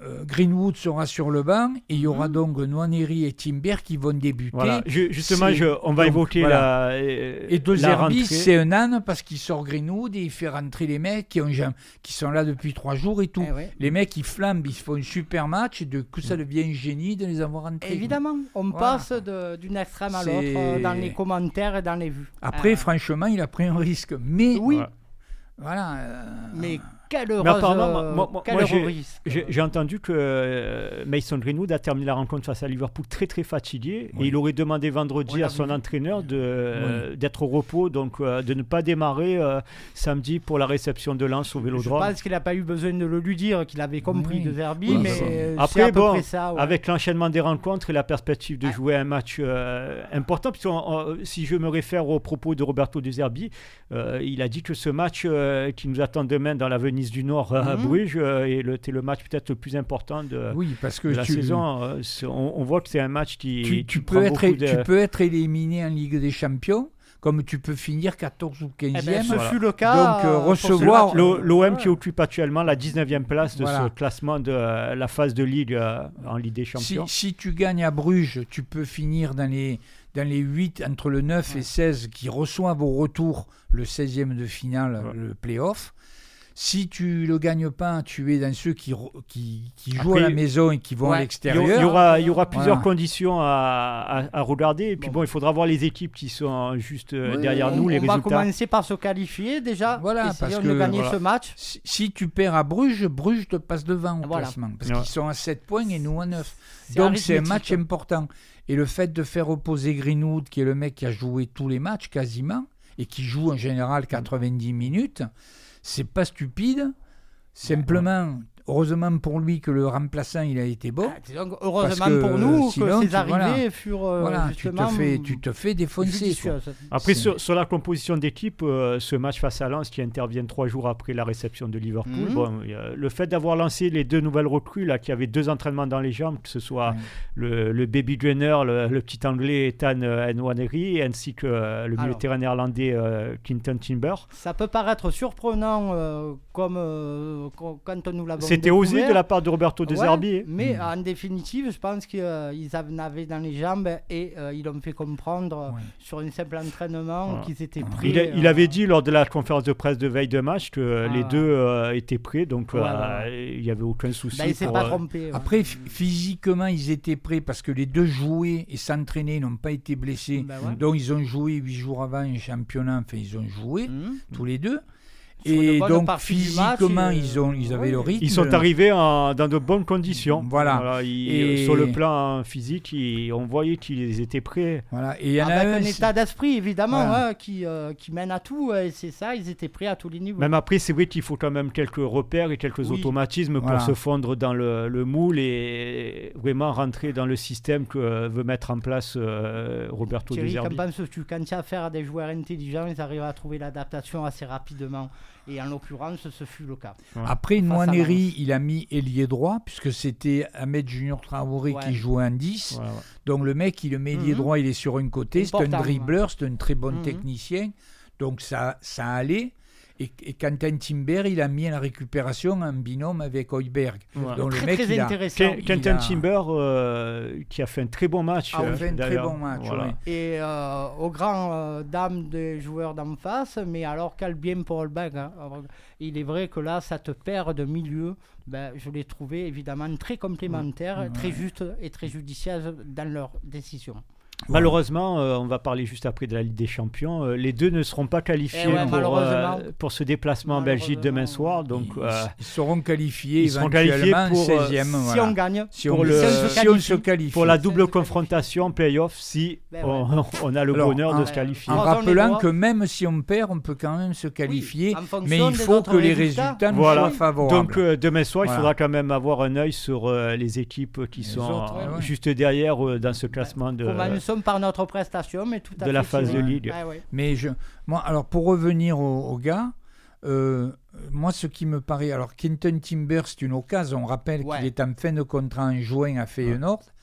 euh, Greenwood sera sur le banc et il y aura mmh. donc Nwaneri et Timber qui vont débuter. Voilà. Je, justement, je, on va donc, évoquer voilà. la euh, Et De Zerbi, c'est un âne parce qu'il sort Greenwood et il fait rentrer les mecs qui, ont, qui sont là depuis trois jours et tout. Eh ouais. Les mecs, ils flambent, ils font un super match et de coup, ça devient un génie de les avoir rentrés. Évidemment, on voilà. passe de, d'une extrême à l'autre euh, dans les commentaires et dans les vues. Après, euh... franchement, il a pris un risque. Mais, oui. voilà. voilà euh... Mais quel heureuse, moi, moi, quel moi j'ai, risque. J'ai, j'ai entendu que euh, Mason Greenwood a terminé la rencontre face à Liverpool très très fatigué oui. et il aurait demandé vendredi oui, à son oui. entraîneur de, oui. euh, d'être au repos, donc euh, de ne pas démarrer euh, samedi pour la réception de Lens au Vélodrome. Je pense qu'il n'a pas eu besoin de le lui dire, qu'il avait compris oui. De Zerbi, oui, mais euh, après, c'est à peu bon, près ça. Ouais. Avec l'enchaînement des rencontres et la perspective de jouer un match euh, important, puisque on, si je me réfère aux propos de Roberto De Zerbi, euh, il a dit que ce match euh, qui nous attend demain dans la Venise du Nord euh, mm-hmm. Bruges euh, et le, le match peut-être le plus important de, oui, parce que de la tu, saison. Euh, on, on voit que c'est un match qui, tu, qui tu prend peux beaucoup être, de... Tu peux être éliminé en Ligue des Champions, comme tu peux finir quatorze ou quinzième. Eh ben, ce voilà. fut le cas. Donc, euh, recevoir... L'O M qui occupe actuellement la dix-neuvième place de voilà. ce classement de euh, la phase de Ligue euh, en Ligue des Champions. Si, si tu gagnes à Bruges, tu peux finir dans les... dans les huit, entre le neuf ouais. et seize, qui reçoivent au retour le seizième de finale, ouais. le play-off. Si tu ne le gagnes pas, tu es dans ceux qui, qui, qui jouent Après, à la maison et qui vont ouais, à l'extérieur. Il y aura, il y aura plusieurs voilà. conditions à, à, à regarder. Et puis bon. bon, il faudra voir les équipes qui sont juste oui, derrière on, nous, les on résultats. On va commencer par se qualifier déjà, voilà, essayer parce de que, gagner voilà. ce match. Si, si tu perds à Bruges, Bruges te passe devant au voilà. classement. Parce ouais. qu'ils sont à sept points et nous à neuf. C'est Donc c'est un match important. Et le fait de faire opposer Greenwood, qui est le mec qui a joué tous les matchs quasiment, et qui joue en général quatre-vingt-dix minutes, c'est pas stupide. Simplement, heureusement pour lui que le remplaçant il a été bon. Ah, donc, heureusement que, pour nous sinon, que ces arrivées voilà, furent euh, voilà, justement... Tu te fais, tu te fais défoncer. Après, sur, sur la composition d'équipe, euh, ce match face à Lens qui intervient trois jours après la réception de Liverpool, mm-hmm. bon, euh, le fait d'avoir lancé les deux nouvelles recrues là, qui avaient deux entraînements dans les jambes, que ce soit mm-hmm. le, le baby trainer, le, le petit anglais Ethan euh, Nwaneri, ainsi que euh, le milieu de terrain néerlandais euh, Quinton Timber. Ça peut paraître surprenant euh, comme euh, quand nous l'avons C'était découvert. osé de la part de Roberto De Zerbi. Ouais, mais mmh. en définitive, je pense qu'ils euh, en avaient dans les jambes et euh, ils l'ont fait comprendre ouais. sur un simple entraînement ouais. qu'ils étaient prêts. Il, a, il euh... avait dit lors de la conférence de presse de veille de match que ah, les ouais. deux euh, étaient prêts, donc ouais, euh, ouais. il n'y avait aucun souci. Ben, il ne s'est pas trompé. Ouais. Après, f- physiquement, ils étaient prêts parce que les deux jouaient et s'entraînaient, n'ont pas été blessés. Ben, ouais. Donc, ils ont joué huit jours avant un championnat, enfin, ils ont joué mmh. tous les deux. Et donc physiquement, match, ils, ont, ils avaient oui. le rythme. Ils sont arrivés en, dans de bonnes conditions. Voilà. voilà ils, et sur le plan physique, ils, on voyait qu'ils étaient prêts. Voilà. Et avec un, un état d'esprit, évidemment, voilà. hein, qui, euh, qui mène à tout. Et c'est ça, ils étaient prêts à tous les niveaux. Même après, c'est vrai qu'il faut quand même quelques repères et quelques oui. automatismes voilà. pour se fondre dans le, le moule et vraiment rentrer dans le système que veut mettre en place euh, Roberto De Zerbi. Quand penses-tu, quand tu as affaire à des joueurs intelligents, ils arrivent à trouver l'adaptation assez rapidement. Et en l'occurrence, ce fut le cas. Ouais. Après, Nwaneri, il a mis ailier droit, puisque c'était Ahmed Junior Traoré ouais. qui jouait en dix. Ouais, ouais. Donc le mec, il le met ailier mm-hmm. droit, il est sur un côté. C'est un dribbleur, c'est un très bon mm-hmm. technicien. Donc ça, ça allait. Et, et Quentin Timber, il a mis à la récupération un binôme avec Højbjerg. Ouais. Donc, très, le mec, très il intéressant. A, Quentin a... Timber, euh, qui a fait un très bon match. Ah, euh, fait un très bon match, voilà. oui. Et euh, aux grands euh, dames des joueurs d'en face, mais alors quel bien pour Højbjerg. Hein. Il est vrai que là, cette paire de milieu, ben, je l'ai trouvé évidemment très complémentaire, ouais. très juste et très judicieuse dans leurs décisions. Malheureusement, euh, on va parler juste après de la Ligue des Champions. Euh, les deux ne seront pas qualifiés ouais, pour, euh, pour ce déplacement en Belgique demain soir. Donc, ils, euh, ils seront qualifiés ils seront qualifiés pour seizième. Si voilà. on gagne, si on, le, si on se qualifie. Pour la double confrontation play-off, si ben on, ouais. on a le Alors, bonheur en, de se qualifier. En rappelant que même si on perd, on peut quand même se qualifier, oui, mais il faut que les résultats nous voilà. soient favorables. Donc euh, demain soir, voilà. il faudra quand même avoir un œil sur euh, les équipes qui les sont autres, ouais, juste ouais. derrière euh, dans ce classement de. Comment nous sommes par notre prestation. Mais tout à de fait la phase de Ligue. Ah, ouais. Mais je, moi, alors pour revenir au, au gars, euh, moi ce qui me paraît, alors Quinton Timber, c'est une occasion. On rappelle ouais. qu'il est en fin de contrat en juin à Feyenoord, ouais.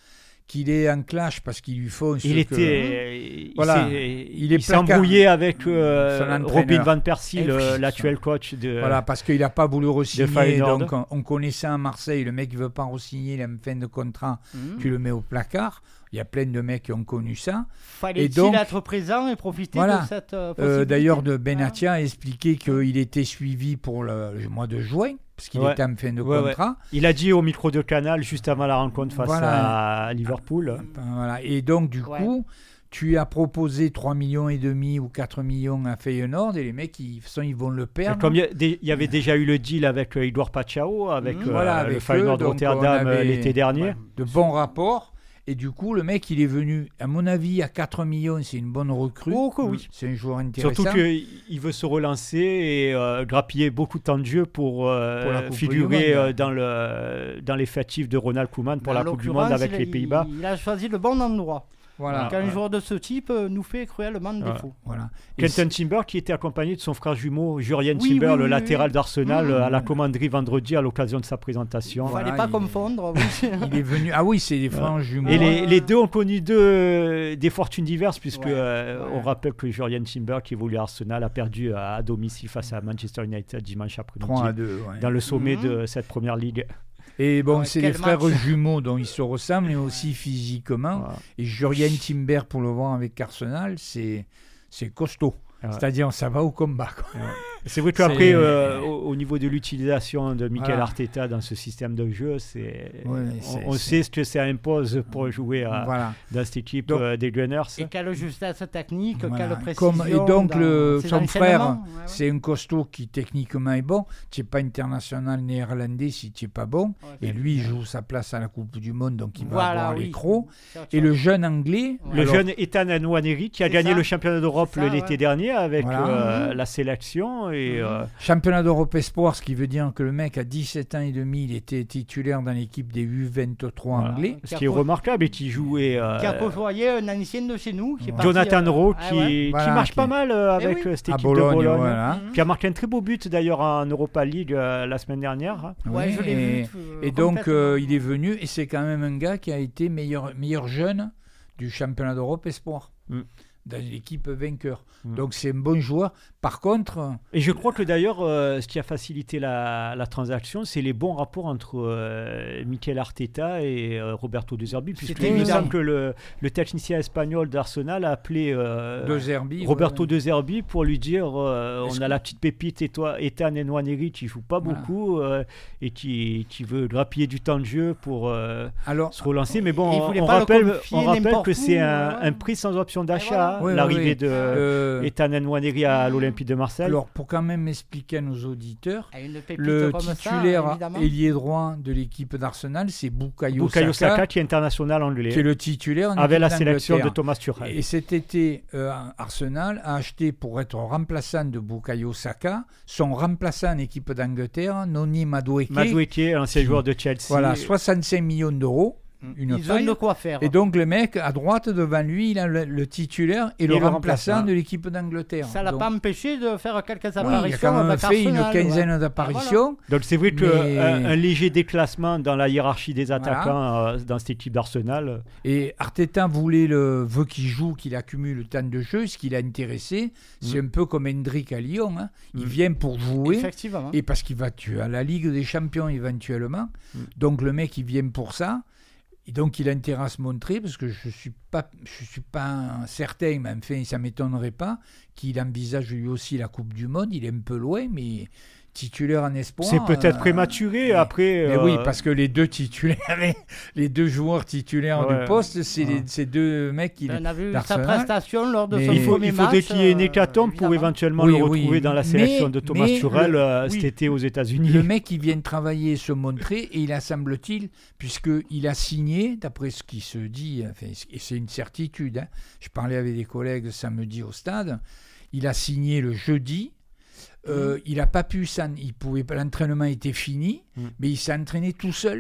qu'il est en clash parce qu'il lui faut il était que, il voilà, s'est, il, il s'est embrouillé avec euh, Robin Van Persie, le, puis, l'actuel coach de voilà, parce qu'il n'a pas voulu re-signer, donc on, on connaissait à Marseille, le mec ne veut pas re-signer, il a une fin de contrat, mmh. tu le mets au placard. Il y a plein de mecs qui ont connu ça. Fallait-il donc, être présent et profiter voilà. de cette euh, possibilité. euh, D'ailleurs, de Benatia a expliqué qu'il était suivi pour le, le mois de juin, parce qu'il ouais. était en fin de ouais, contrat. Ouais. Il a dit au micro de Canal, juste avant la rencontre face voilà. à Liverpool. Voilà. Et donc, du ouais. coup, tu as proposé trois virgule cinq millions ou quatre millions à Feyenoord, et les mecs, ils, de toute façon, ils vont le perdre. Et comme il y, y avait déjà eu le deal avec euh, Edouard Pachao, avec, mmh. euh, voilà, avec le Feyenoord de Rotterdam avait, l'été dernier. Ouais, de bons rapports. Et du coup, le mec, il est venu, à mon avis, à quatre millions, c'est une bonne recrue. Oh, oui. C'est un joueur intéressant. Surtout qu'il veut se relancer et euh, grappiller beaucoup de temps de jeu pour, euh, pour figurer euh, dans, le, dans l'effectif de Ronald Koeman pour dans la Coupe du Monde avec les Pays-Bas. Il, il a choisi le bon endroit. Voilà. Donc, un ouais. joueur de ce type nous fait cruellement de défaut. Voilà. Kenton Timber qui était accompagné de son frère jumeau Jurien oui, Timber, oui, le oui, latéral oui. d'Arsenal, mmh. à la commanderie vendredi à l'occasion de sa présentation. Il ne fallait voilà, pas il confondre. Est... il est venu. Ah oui, c'est des frères ouais. jumeaux. Et les, les deux ont connu deux, des fortunes diverses, puisque ouais. Euh, ouais. on rappelle que Jurien Timber, qui évolue à Arsenal, a perdu à, à domicile face à Manchester United dimanche après-midi. trois à deux, ouais. Dans le sommet mmh. de cette première ligue. Et bon, ouais, c'est des frères match. jumeaux dont ils se ressemblent, mais aussi physiquement. Ouais. Et Jurien Timber, pour le voir avec Arsenal, c'est, c'est costaud. Ouais. C'est-à-dire, ça va au combat. Quoi. Ouais. C'est vrai qu'après, euh, au, au niveau de l'utilisation de Mikel voilà. Arteta dans ce système de jeu, c'est... Ouais, c'est, on, on c'est... sait ce que ça impose pour jouer à, voilà. dans cette équipe donc, euh, des Gunners. Et quelle justesse technique, voilà. quelle précision. Comme, et donc, le, son frère, ouais, ouais. c'est un costaud qui techniquement est bon. Tu n'es pas international néerlandais si tu n'es pas bon. Ouais, et lui, il joue sa place à la Coupe du Monde, donc il va voilà, avoir oui. les crocs. Et le jeune anglais... Le alors, jeune Ethan Nwaneri, qui a gagné ça. le championnat d'Europe ça, l'été ouais. dernier avec voilà. euh, mmh. la sélection. Et, mmh. euh, championnat d'Europe Espoir, ce qui veut dire que le mec à dix-sept ans et demi, il était titulaire dans l'équipe des U vingt-trois voilà. anglais. Ce qui est remarquable et qui jouait... Euh, qui a côtoyé un ancien de chez nous. Qui est Jonathan parti, Rowe, euh, qui, ah ouais. qui voilà, marche qui... pas mal euh, avec eh oui. cette équipe Bologne, de Bologne. Voilà. Mmh. Qui a marqué un très beau but d'ailleurs en Europa League euh, la semaine dernière. Ouais, oui, je l'ai et, vu. Euh, et donc, euh, il est venu, et c'est quand même un gars qui a été meilleur, meilleur jeune du championnat d'Europe Espoir. Mmh. Dans l'équipe vainqueur. Mmh. Donc c'est un bon joueur. Par contre... Et je crois que d'ailleurs, euh, ce qui a facilité la, la transaction, c'est les bons rapports entre euh, Mikel Arteta et euh, Roberto De Zerbi, puisqu'il me semble que le, le technicien espagnol d'Arsenal a appelé euh, De Zerbi, Roberto ouais. De Zerbi pour lui dire euh, on a la petite pépite Ethan Nwaneri qui ne joue pas voilà. beaucoup euh, et qui, qui veut grappiller du temps de jeu pour euh, Alors, se relancer. Mais bon, on, on rappelle, on rappelle que c'est un, ouais. un prix sans option d'achat. Oui, l'arrivée oui, oui. de euh, Ethan Nwaneri à l'Olympique de Marseille. Alors, pour quand même expliquer à nos auditeurs, le titulaire ça, ailier droit de l'équipe d'Arsenal, c'est Bukayo, Bukayo Saka, Saka, qui est international anglais. Qui est le titulaire avec la sélection de Thomas Tuchel. Et cet été, euh, Arsenal a acheté pour être remplaçant de Bukayo Saka, son remplaçant en équipe d'Angleterre, Noni Madueke. Madueke, ancien joueur de Chelsea. Voilà, soixante-cinq millions d'euros. Une Ils ont de quoi faire. Et donc le mec à droite devant lui, il a le, le titulaire et, et le, le remplaçant, remplaçant de l'équipe d'Angleterre. Ça l'a donc, pas empêché de faire quelques apparitions. Oui, il a quand même fait Arsenal, une quinzaine ouais. d'apparitions. Voilà. Donc c'est vrai qu'un mais... un léger déclassement dans la hiérarchie des attaquants voilà. euh, dans cette équipe d'Arsenal. Et Arteta voulait le veut qu'il joue, qu'il accumule le temps de jeu, ce qui l'a intéressé. C'est mm. un peu comme Hendrick à Lyon. Hein. Il mm. vient pour jouer. Effectivement. Et parce qu'il va tuer à la Ligue des Champions éventuellement. Mm. Donc le mec il vient pour ça. Et donc, il a intérêt à se montrer, parce que je ne suis pas, je suis pas certain, mais enfin, ça ne m'étonnerait pas qu'il envisage lui aussi la Coupe du Monde. Il est un peu loin, mais titulaire en espoir. C'est peut-être euh, prématuré mais, après. Mais euh... oui, parce que les deux titulaires, les deux joueurs titulaires ouais, du poste, c'est ouais. les, ces deux mecs qui. On a vu sa prestation lors de mais son il faut, premier il faudrait match, qu'il y ait une hécatombe euh, pour éventuellement oui, le retrouver oui, dans la sélection mais, de Thomas Tuchel euh, cet oui, été aux États-Unis. Le mec, il vient travailler, se montrer, et il a, semble-t-il, puisqu'il a signé, d'après ce qui se dit, enfin, et c'est une certitude, hein, je parlais avec des collègues samedi au stade, il a signé le jeudi. Euh, mmh. Il n'a pas pu, il pouvait, l'entraînement était fini, mmh. mais il s'est entraîné tout seul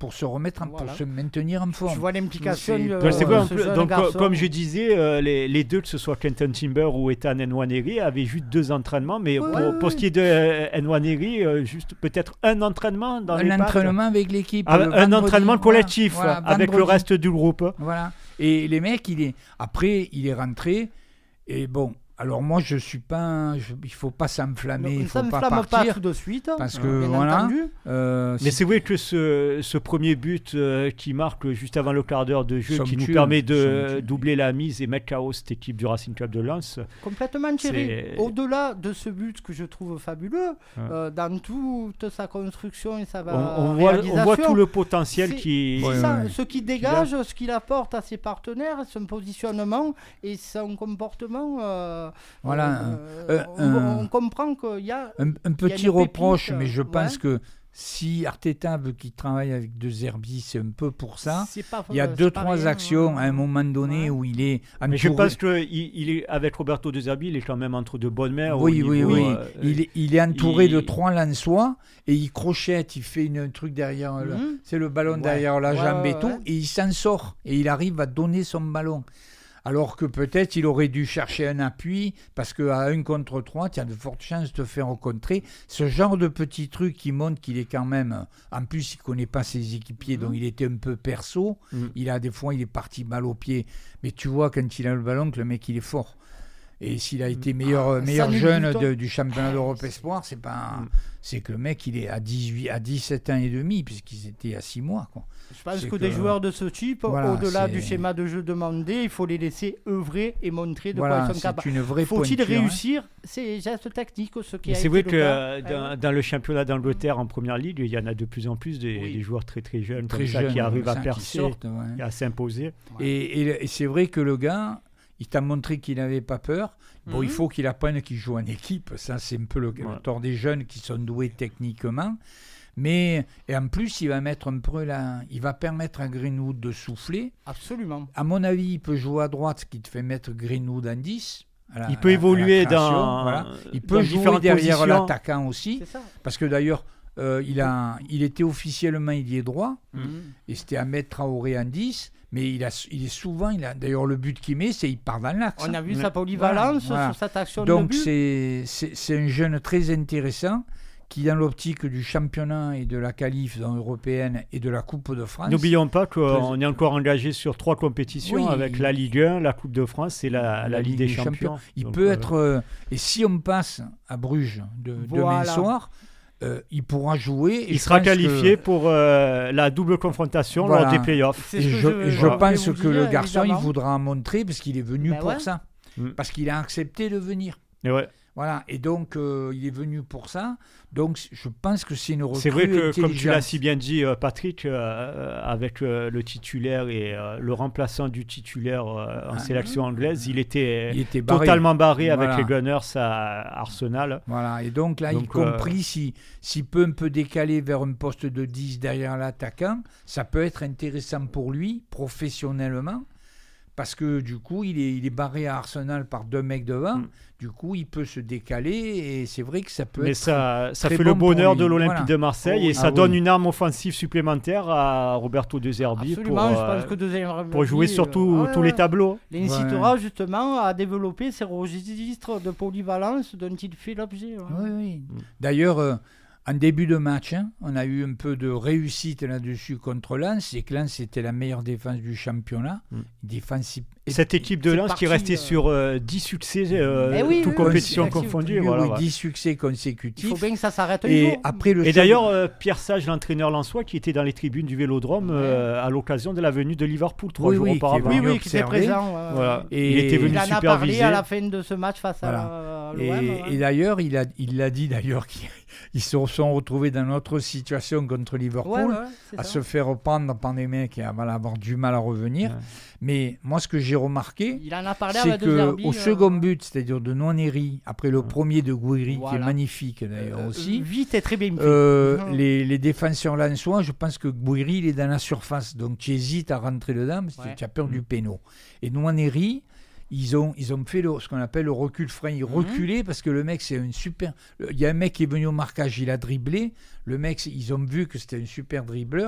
pour se remettre, en, voilà. pour se maintenir en forme. Je vois l'implication de euh, ce quoi, jeune donc, garçon. Comme je disais, euh, les, les deux, que ce soit Quentin Timber ou Ethan Nwaneri, avaient juste deux entraînements, mais ouais, pour, ouais. pour ce qui est de euh, Nwaneri, euh, juste peut-être un entraînement dans un les Un entraînement avec l'équipe. Ah, un vendredi, entraînement collectif voilà, voilà, avec le reste du groupe. Voilà. Et les mecs, il est... après, il est rentré, et bon... Alors moi, je suis pas, je, il faut pas s'enflammer, il faut pas partir. Pas tout de suite, parce que voilà. Euh, Mais c'est vrai que ce, ce premier but euh, qui marque juste avant le quart d'heure de jeu, somptueux, qui nous permet de doubler la mise et mettre K O cette équipe du Racing Club de Lens. Complètement Thierry. Au-delà de ce but que je trouve fabuleux, ouais. euh, dans toute sa construction et sa on, on voit, on voit tout le potentiel qui, ouais, ça, ouais. ce qui dégage, qui ce qu'il apporte à ses partenaires, son positionnement et son comportement. Euh, Voilà, euh, on, un, on comprend qu'il y a un, un petit reproche, pépite, mais je pense ouais. que si Arteta veut qu'il travaille avec De Zerbi, c'est un peu pour ça. Pas, il y a deux, trois rien, actions ouais. à un moment donné ouais. où il est entouré. Mais je pense qu'il il est, avec Roberto De Zerbi, il est quand même entre de bonnes mains. Oui, oui, niveau, oui. Euh, il, est, il est entouré il... de trois Lensois et il crochette, il fait une, un truc derrière. Mm-hmm. Le, c'est le ballon ouais. derrière la jambe ouais, et tout, ouais. et il s'en sort et il arrive à donner son ballon. Alors que peut-être il aurait dû chercher un appui, parce qu'à un contre trois, tu as de fortes chances de te faire rencontrer. Ce genre de petit truc qui montre qu'il est quand même... En plus, il ne connaît pas ses équipiers, mmh. donc il était un peu perso. Mmh. Il a, des fois, il est parti balle au pied. Mais tu vois, quand il a le ballon, que le mec, il est fort. Et s'il a été meilleur, ah, meilleur jeune de, du championnat d'Europe Espoir, c'est, pas un, c'est que le mec, il est à, dix-huit, à dix-sept ans et demi, puisqu'ils étaient à six mois. Quoi. Je pense que, que des joueurs de ce type, voilà, au-delà c'est... du schéma de jeu demandé, il faut les laisser œuvrer et montrer de voilà, quoi ils sont capables. Une vraie Faut-il pointure, réussir hein. ces gestes tactiques, ce qui a c'est été vrai le que cas, dans, hein. dans le championnat d'Angleterre en première ligue, il y en a de plus en plus des, oui. des joueurs très très jeunes, très comme jeunes, ça, qui arrivent à percer, sortent, ouais. à s'imposer. Ouais. Et, et, et c'est vrai que le gars, il t'a montré qu'il n'avait pas peur. Bon, mm-hmm. il faut qu'il apprenne qu'il joue en équipe. Ça, c'est un peu le, ouais. le tort des jeunes qui sont doués techniquement. Mais, et en plus, il va mettre un peu là, il va permettre à Greenwood de souffler. Absolument. À mon avis, il peut jouer à droite, ce qui te fait mettre Greenwood en dix. La, il peut à, évoluer à dans. Voilà. Il peut dans jouer derrière positions. L'attaquant aussi. Parce que d'ailleurs, euh, il, a, il était officiellement ailier droit. Mm-hmm. Et c'était Ahmed Traoré en dix. Mais il, a, il est souvent, il a, d'ailleurs le but qu'il met, c'est il part dans l'axe. On a vu hein. sa polyvalence voilà, voilà. sur cette action Donc de but. c'est, c'est, c'est un jeune très intéressant qui, dans l'optique du championnat et de la qualif européenne et de la Coupe de France... N'oublions pas qu'on est encore engagé sur trois compétitions oui, avec il, la Ligue un, la Coupe de France et la, la, la Ligue des, des champions. champions. Il Donc, peut euh, être... Euh, et si on passe à Bruges de, voilà. demain soir... Euh, il pourra jouer. Et il sera qualifié que... pour euh, la double confrontation voilà. lors des playoffs. Et je, je, je voilà. pense que dire, le garçon, évidemment. il voudra en montrer parce qu'il est venu ben pour ouais. ça. Mm. Parce qu'il a accepté de venir. Et ouais. Voilà. Et donc, euh, il est venu pour ça. Donc, je pense que c'est une recrue C'est vrai que, comme tu l'as si bien dit, euh, Patrick, euh, avec euh, le titulaire et euh, le remplaçant du titulaire euh, en ah, sélection anglaise, il était, il était barré. totalement barré voilà. avec les Gunners à Arsenal. Voilà. Et donc, là, donc, y compris euh... s'il si peut un peu décaler vers un poste de dix derrière l'attaquant, ça peut être intéressant pour lui, professionnellement. Parce que du coup, il est, il est barré à Arsenal par deux mecs devant. Mm. Du coup, il peut se décaler et c'est vrai que ça peut Mais être ça, ça très fait bon le bonheur de lui. l'Olympique Voilà. de Marseille oh, et ça ah, donne oui. une arme offensive supplémentaire à Roberto De Zerbi pour, je pense que De Zerbi, pour jouer sur tout, euh, tous ouais, les tableaux. L'incitera ouais. justement à développer ses registres de polyvalence dont il fait l'objet. Ouais. Oui, oui. D'ailleurs... Euh, En début de match, hein, on a eu un peu de réussite là-dessus contre Lens. Et que Lens était la meilleure défense du championnat. Mm. Défense... Cette équipe de Lens qui restait euh... sur euh, dix succès, euh, eh oui, toutes oui, compétitions oui, confondues. Oui, voilà, oui, ouais. dix succès consécutifs. Il faut bien que ça s'arrête un et jour. Après le et d'ailleurs, euh, Pierre Sage, l'entraîneur lensois, qui était dans les tribunes du Vélodrome ouais. euh, à l'occasion de la venue de Liverpool trois oui, jours oui, auparavant. Oui, oui, qui était présent. Euh, voilà. Et il était venu il en superviser. a parlé à la fin de ce match face voilà. à l'O M. Et, ouais. et d'ailleurs, il a, il l'a dit d'ailleurs qu'ils se sont retrouvés dans notre situation contre Liverpool, ouais, ouais, à ça. se faire reprendre par des mecs et à avoir du mal à revenir. Ouais. Mais moi, ce que j'ai remarqué, il en a parlé c'est qu'au euh... second but, c'est-à-dire de Nwaneri, après le ouais. premier de Gouiri, voilà. qui est magnifique d'ailleurs euh, aussi, vite et très bien fait. Euh, mmh. les, les défenseurs lensois, je pense que Gouiri, il est dans la surface, donc tu hésites à rentrer dedans parce que ouais. tu as peur mmh. du péno. Et Nwaneri, Ils ont, ils ont fait le, ce qu'on appelle le recul frein. Ils mmh. reculaient parce que le mec, c'est une super... Il y a un mec qui est venu au marquage, il a dribblé. Le mec, ils ont vu que c'était un super dribbleur.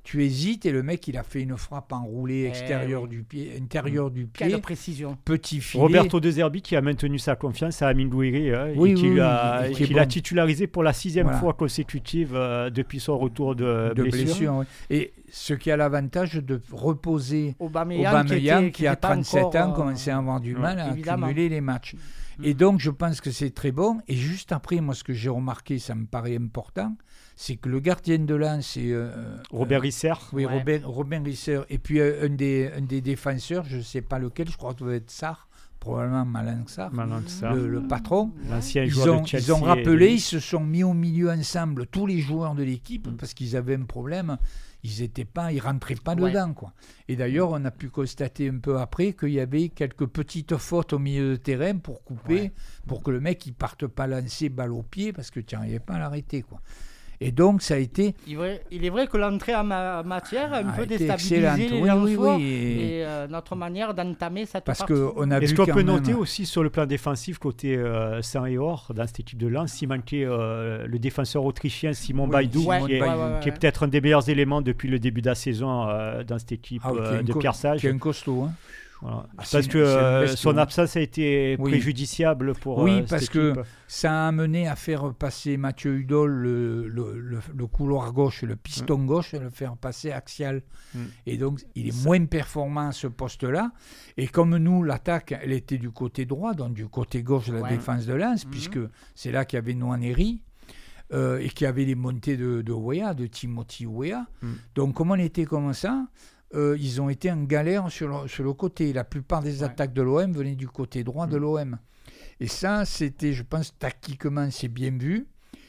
tu hésites et le mec il a fait une frappe enroulée extérieure oui. du pied, intérieur du pied. Quelle précision. Petit filet. Roberto De Zerbi qui a maintenu sa confiance à Amine Gouiri hein, oui, et qui oui, l'a, oui, qui qui l'a bon. titularisé pour la sixième voilà. fois consécutive euh, depuis son retour de, de blessure. blessure. Oui. Et ce qui a l'avantage de reposer Aubameyang, Aubameyang qui, qui, était, qui a trente-sept encore, ans, commençait à avoir du mal à évidemment. accumuler les matchs. Mmh. Et donc, je pense que c'est très bon. Et juste après, moi, ce que j'ai remarqué, ça me paraît important, c'est que le gardien de Lens, c'est... Euh, Robert euh, Risser. Oui, ouais. Robert, Robert Risser. Et puis, euh, un, des, un des défenseurs, je ne sais pas lequel, je crois que ça doit être Sarr, probablement Malang Sarr, Malang Sarr. le, le patron. L'ancien Ils joueur ont, de Chelsea. ils ont rappelé, et... ils se sont mis au milieu ensemble, tous les joueurs de l'équipe, Mm. parce qu'ils avaient un problème. Ils étaient pas, ils rentraient pas Ouais. dedans, quoi. Et d'ailleurs, on a pu constater un peu après qu'il y avait quelques petites fautes au milieu de terrain pour couper, Ouais. pour que le mec il parte pas lancer balle au pied parce que tu n'arrivais pas à l'arrêter, quoi. Et donc ça a été. Il, vrai, il est vrai que l'entrée en ma- matière a un a peu été déstabilisé excellente. les Oui, gens oui, forts oui, et- et euh, notre manière d'entamer cette Parce partie. qu'on a Est-ce vu qu'on quand peut même- noter aussi sur le plan défensif côté euh, sang et or dans cette équipe de Lens, il manquait euh, le défenseur autrichien Simon Oui, Baïdou, Ouais, qui, est, ouais, ouais, ouais. qui est peut-être un des meilleurs éléments depuis le début de la saison euh, dans cette équipe Ah, qui est euh, un de co- Pierre Sage. qui est un costaud, hein. Voilà. Ah, c'est Parce une- que c'est un euh, bestiau, son hein. absence a été Oui. préjudiciable pour Oui, euh, cette parce que- équipe. Ça a amené à faire passer Mathieu Hudol, le, le, le, le couloir gauche, le piston gauche, le faire passer axial. Mm. Et donc, il est moins performant à ce poste-là. Et comme nous, l'attaque, elle était du côté droit, donc du côté gauche de la Ouais. défense de Lens, Mhm. puisque c'est là qu'il y avait Nwaneri euh, et qu'il y avait les montées de, de Weah, de Timothy Weah. Mm. Donc, comme on était comme ça, euh, ils ont été en galère sur le, sur le côté. La plupart des Ouais. attaques de l'O M venaient du côté droit de Mm. l'O M. Et ça, c'était, je pense, tactiquement, c'est bien vu.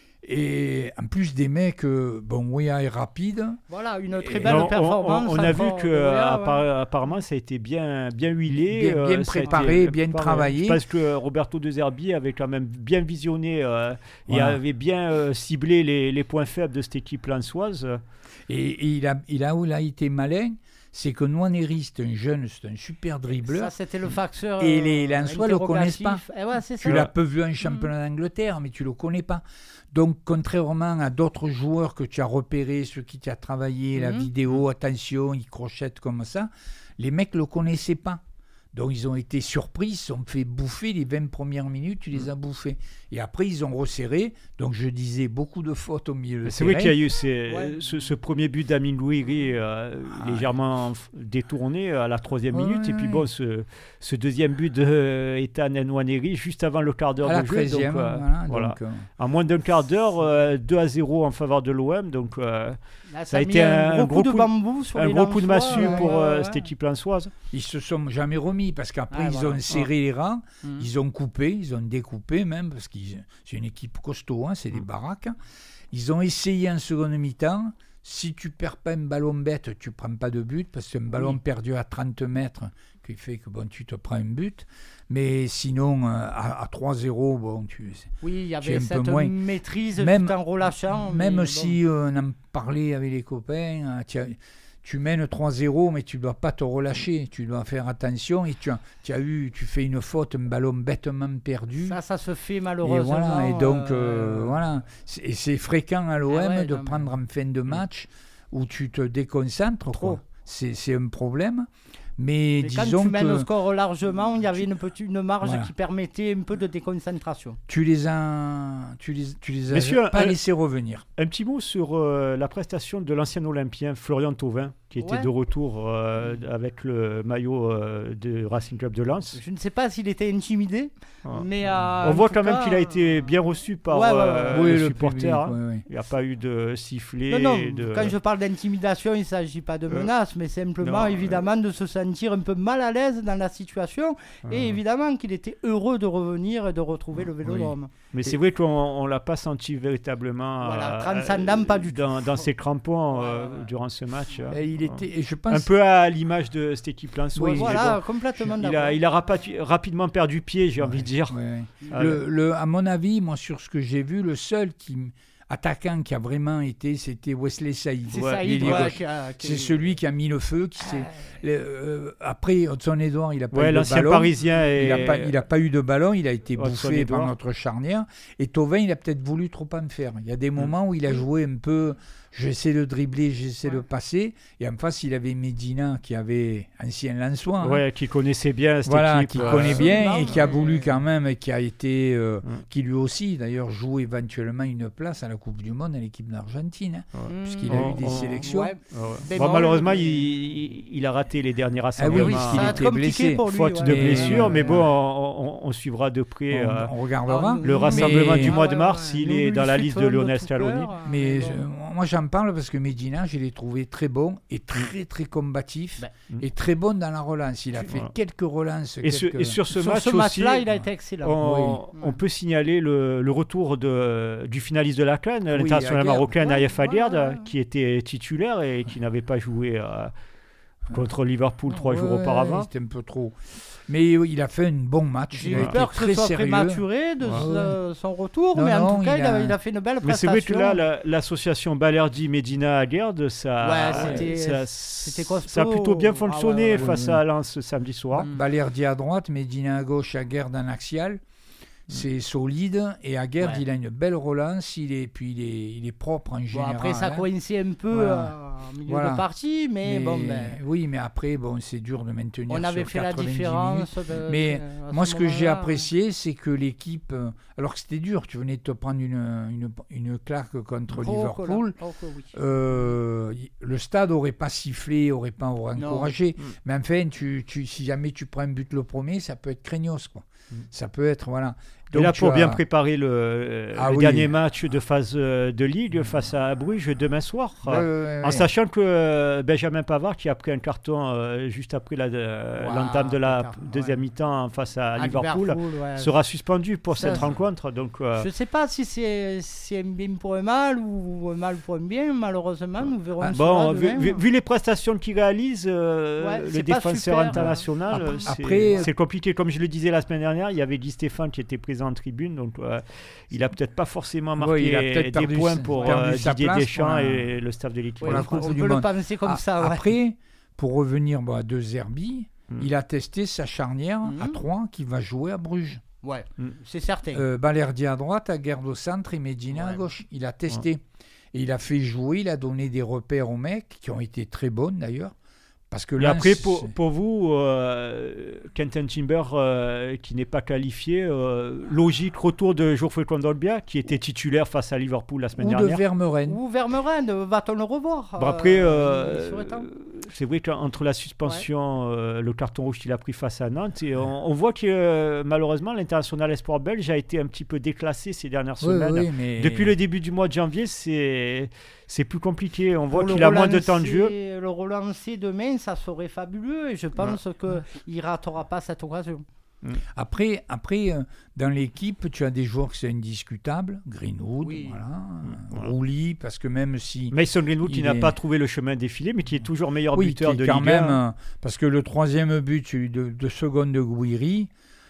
Et en plus des mecs, euh, bon, Weah est rapide. Voilà, une très Et belle Non, on- performance. On, on a vu encore que de Weah, euh, ouais. appara- apparemment ça a été bien, bien huilé, Bien- bien euh, ça a été préparé, bien préparé. travaillé. Parce que Roberto De Zerbi avait quand même bien visionné euh, et Voilà. avait bien euh, ciblé les, les points faibles de cette équipe lensoise. Et, et il, a, il a où il a été malin, c'est que Nwaneri, c'est un jeune, c'est un super dribbleur. Ça, c'était le facteur. Et les euh, Lensois le connaissent pas. interrogatif. Eh ouais, c'est Tu ça. l'as peu vu en championnat d'Angleterre, mais tu le connais pas. Donc, contrairement à d'autres joueurs que tu as repérés, ceux qui t'ont travaillé, la Mhm. vidéo, attention, ils crochettent comme ça, les mecs le connaissaient pas. Donc, ils ont été surpris, ils se sont fait bouffer les vingt premières minutes, tu les as bouffés. Et après, ils ont resserré. Donc, je disais beaucoup de fautes au milieu de C'est vrai terrain. qu'il y a eu ces- Ouais. ce, ce premier but d'Amine Gouiri euh, Ah, légèrement f- détourné à la troisième Ouais, minute. Et puis ouais. bon, ce, ce deuxième but de Ethan Nwaneri juste avant le quart d'heure À la de jeu. Donc, treizième, euh, voilà. voilà. donc, euh, En moins d'un quart d'heure, euh, deux à zéro en faveur de l'O M. Donc euh, Là, ça a a été mis un gros, gros coup de coup de- bambou sur un les gros coup de Lensois, massue ouais, pour euh, ouais, cette ouais. équipe lensoise. ils se sont jamais remis parce qu'après, Ah, ils voilà. ont serré les rangs. Mhm. Ils ont coupé, ils ont découpé même, parce que c'est une équipe costaud, hein, c'est des Mm. baraques. Ils ont essayé en seconde mi-temps. Si tu perds pas un ballon bête, tu prends pas de but, parce que c'est un ballon Oui. perdu à trente mètres qui fait que bon, tu te prends un but. Mais sinon, euh, à, à trois zéro, bon, tu... Oui, il y J'ai avait un peu cette moins. maîtrise Même- tout en relâchant. Même mais bon. si euh, on en parlait avec les copains, euh, tu, as- tu mènes trois zéro, mais tu ne dois pas te relâcher. Tu dois faire attention. Et tu as, tu as eu, tu fais une faute, un ballon bêtement perdu. Ça, ça se fait Et malheureusement. voilà, et donc euh, euh, voilà, C'est- et c'est fréquent à l'O M Ah ouais, de non, mais- prendre en fin de match où tu te déconcentres. Trop. quoi. C'est c'est un problème, mais, Mais quand disons tu mènes que au score largement, il y avait une petite une marge Voilà. qui permettait un peu de déconcentration. tu les as, tu les, tu les as Messieurs, pas un- laissés revenir. Un petit mot sur euh, la prestation de l'ancien Olympien Florian Thauvin, qui était Ouais. de retour euh, avec le maillot euh, de Racing Club de Lens. Je ne sais pas s'il était intimidé, Ah. mais euh, On en voit tout quand même cas, qu'il a été bien reçu par Ouais, ouais, ouais. euh, Oui, les le supporters. public, hein. ouais, ouais. Il n'y a pas eu de sifflet. Non, non, de... quand je parle d'intimidation, il ne s'agit pas de Euh, menace, mais simplement, non, évidemment, de se sentir un peu mal à l'aise dans la situation. Et Ah. évidemment qu'il était heureux de revenir et de retrouver le vélodrome. Mais c'est vrai qu'on ne l'a pas senti véritablement Voilà, euh, transcendant, pas du tout. dans, dans ses crampons euh, Ouais, ouais. durant ce match. hein. Et il était, et je pense, Un peu à l'image de cette équipe lensoise. Oui, mais Voilà, bon, complètement il d'accord. a, il a rapi- rapidement perdu pied, j'ai envie de dire. Ouais, ouais. Ah, Le, le- à mon avis, moi, sur ce que j'ai vu, le seul qui, m- attaquant qui a vraiment été, c'était Wesley Saïd. C'est Ouais, Saïd, il est ouais, gauche. qui a- qui- C'est celui qui a mis le feu. Qui s'est- le- euh, après, Hudson-Edouard, il n'a pas Ouais, eu de l'ancien ballon. parisien. Et... Il n'a pas, il a pas eu de ballon, il a été Hudson bouffé Edouard. par notre charnière. Et Thauvin, il a peut-être voulu trop en faire. Il y a des moments où il a joué un peu j'essaie de dribbler, j'essaie ouais. de passer. Et en face, il avait Medina qui avait ancien Lensois. Hein. Ouais, qui connaissait bien cette voilà, équipe. Qui euh, connaît bien non, et qui a mais... voulu quand même, et qui a été, euh, mm. qui lui aussi d'ailleurs joue éventuellement une place à la Coupe du Monde à l'équipe d'Argentine. Hein, ouais. Puisqu'il mmh. a oh, eu des oh, sélections. Ouais. Ouais. Bon, Bon, malheureusement, mais... il, il a raté les derniers Ah rassemblements. oui, ça il a été était blessé. Pour lui, faute ouais. de Et, blessure, euh, mais bon, on, on, on suivra de près On, euh, on regardera. le rassemblement mais... du mois ah, de mars, ouais, ouais. il Nous, est lui dans la liste de Lionel Scaloni. Mais bon. je, moi, j'en parle parce que Medina, je l'ai trouvé très bon et très, très combatif Ben. et très bon dans la relance. Il a fait voilà. quelques relances. Et, quelques... Sur, et sur ce sur match ce match-là, aussi, il a été excellent. on, oui. on peut signaler le, le retour de, du finaliste de la CAN, Oui, l'international Aguerd. marocain Ouais, Naïef Aguerd, ouais, ouais. qui était titulaire et qui n'avait pas joué euh, contre Liverpool trois ouais, jours auparavant. C'était un peu trop. Mais oui, il a fait un bon match. J'ai il a eu été peur que très ce soit sérieux. prématuré de Ouais. ce- son retour, Non, mais en non, tout cas, il il a, a- il a fait une belle Mais c'est prestation. vrai que là, la- l'association Balerdi Medina Aguerd, ça, Ouais, c'était- ça, c'était costaud. ça a plutôt bien Ah, fonctionné ouais, ouais, face ouais. à Lens samedi soir. Mm. Balerdi à droite, Medina à gauche, Aguerd en axial. C'est solide. Et Aguerd, Ouais. il a une belle relance. Il est, puis il est, il est propre en Bon, général. après, ça hein. coïncide un peu Voilà. euh, en milieu Voilà. de partie, mais, Mais- bon, ben, Oui, mais après, bon, c'est dur de maintenir. on avait sur fait la quatre-vingt-dix minutes. différence. de- Mais de- à Moi, ce que j'ai moment-là. apprécié, c'est que l'équipe, euh, alors que c'était dur, tu venais de te prendre une, une, une claque contre Oh, Liverpool, que là. Oh, que oui. euh, y- le stade n'aurait pas sifflé, n'aurait pas Non. encouragé. Mm. Mais enfin, tu, tu, si jamais tu prends un but le premier, ça peut être craignos, quoi. Mm. Ça peut être, voilà. Et là, tu pour as- bien préparer le, Ah le oui. dernier match de phase euh, de Ligue face à Bruges demain soir. Ouais, ouais, ouais, En ouais. sachant que euh, Benjamin Pavard, qui a pris un carton euh, juste après la- de- Wow, l'entame de la putain, deuxième ouais. mi-temps face à, À Liverpool, ouais. sera suspendu pour Ça, cette c'est- rencontre. Donc, euh, Je ne sais pas si c'est c'est un bien pour un mal ou un mal pour un bien. Malheureusement, nous verrons Ah, cela bon, vu, demain. vu- vu les prestations qu'il réalise, euh, Ouais, le c'est pas défenseur super, international, Après- euh, c'est après- c'est compliqué. Comme je le disais la semaine dernière, il y avait Guy Stéphane qui était présent en tribune, donc euh, il a peut-être pas forcément marqué Ouais, il a peut-être des perdu points sa- pour perdu euh, sa Didier place Deschamps pour la- et le staff de l'équipe. Ouais, pour la on Coupe peut du le Monde. penser comme Ah, ça. Ouais. Après, pour revenir bon, à De Zerbi, Mm. il a testé sa charnière à Mhm. trois qui va jouer à Bruges. Ouais, Mm. c'est certain. Euh, Balerdi à droite, Aguerd au centre et Medina à Ouais. gauche. Il a testé. Et il a fait jouer, il a donné des repères aux mecs qui ont été très bonnes d'ailleurs. Parce que Et Lens, après, pour, c'est- pour vous, euh, Quentin Timber, euh, qui n'est pas qualifié, euh, logique retour de Geoffrey Kondogbia, qui était titulaire face à Liverpool la semaine ou de dernière. Vermeuren. Ou Vermeuren, va-t-on le revoir Bon, après, euh, euh, il serait temps. c'est vrai qu'entre la suspension, euh, le carton rouge qu'il a pris face à Nantes, et on, on voit que euh, malheureusement l'international espoir belge a été un petit peu déclassé ces dernières Oui, semaines. oui, mais... Depuis le début du mois de janvier, c'est c'est plus compliqué. On voit Pour le qu'il a moins de temps de jeu. relancer- Le relancer demain, ça serait fabuleux et je pense qu'il ne ratera pas cette occasion. Après, après euh, dans l'équipe, tu as des joueurs qui sont indiscutables. Greenwood, Oui. voilà. Voilà. Rouli, parce que même si... Mason Greenwood qui Il n'a est- pas trouvé le chemin défilé, mais qui est toujours meilleur oui, buteur qui est de quand Ligue même... un. euh, parce que le troisième but de, de seconde de Gouiri,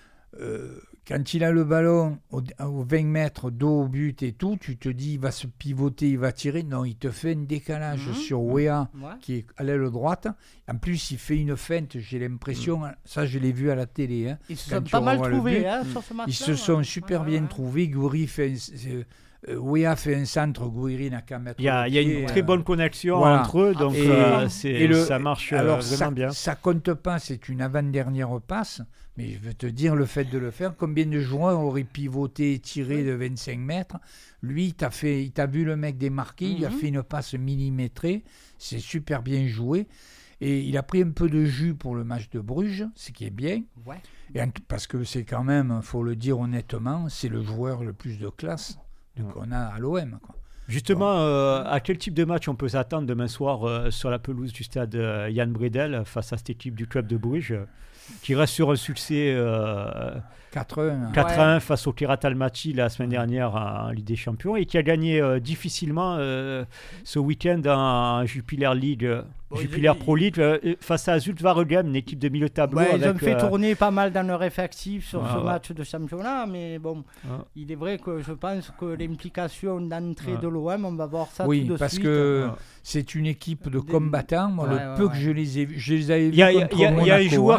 euh, quand il a le ballon au, au vingt mètres dos au but et tout, tu te dis il va se pivoter, il va tirer. Non, il te fait un décalage Mhm. sur Wea Ouais. qui est à l'aile droite. En plus, il fait une feinte, j'ai l'impression, Mm. ça je l'ai vu à la télé. Hein. Ils se Quand sont tu pas mal revois le trouvés but, hein, sur ce match-là. Ils se sont ouais. super Ouais, bien ouais. trouvés. Gouiri fait un, euh, euh, Wea fait un centre, Gouiri n'a qu'à mettre Il y a, le il y a pied, une euh, très bonne connexion voilà. entre eux, donc Et- euh, c'est- et le- ça marche euh, Alors, vraiment ça, bien. ça compte pas, c'est une avant-dernière passe, mais je veux te dire, le fait de le faire, combien de joueurs auraient pivoté et tiré de vingt-cinq mètres? Lui, il t'a fait, il t'a vu le mec démarquer, il a Mhm. fait une passe millimétrée, c'est super bien joué. Et il a pris un peu de jus pour le match de Bruges, ce qui est bien. Ouais. Et en- parce que c'est quand même, il faut le dire honnêtement, c'est le joueur le plus de classe de- Ouais. qu'on a à l'O M. Quoi. Justement, euh, à quel type de match on peut s'attendre demain soir euh, sur la pelouse du stade euh, Yann Bredel face à cette équipe du club de Bruges, euh, qui reste sur un succès euh, quatre un. quatre à un face au Kirat Almaty la semaine dernière en Ligue des Champions et qui a gagné euh, difficilement euh, ce week-end en Jupiler League, euh, Bon, Jupiler ils- Pro League euh, face à Zulte Waregem, une équipe de milieu de tableau. Ouais, ils ont avec, fait euh, tourner pas mal dans leur effectif sur Ouais, ce ouais. match de championnat, mais bon, Ouais. il est vrai que je pense que l'implication d'entrée Ouais. de l'O M, on va voir ça Oui, tout de parce suite. que Ouais. c'est une équipe de Des- combattants. Moi, Ouais, le ouais, peu ouais. que je les ai vus, je les avais vus Il y a, il y a- contre il y a- il y a un Monaco, joueur hein. qu'il faudra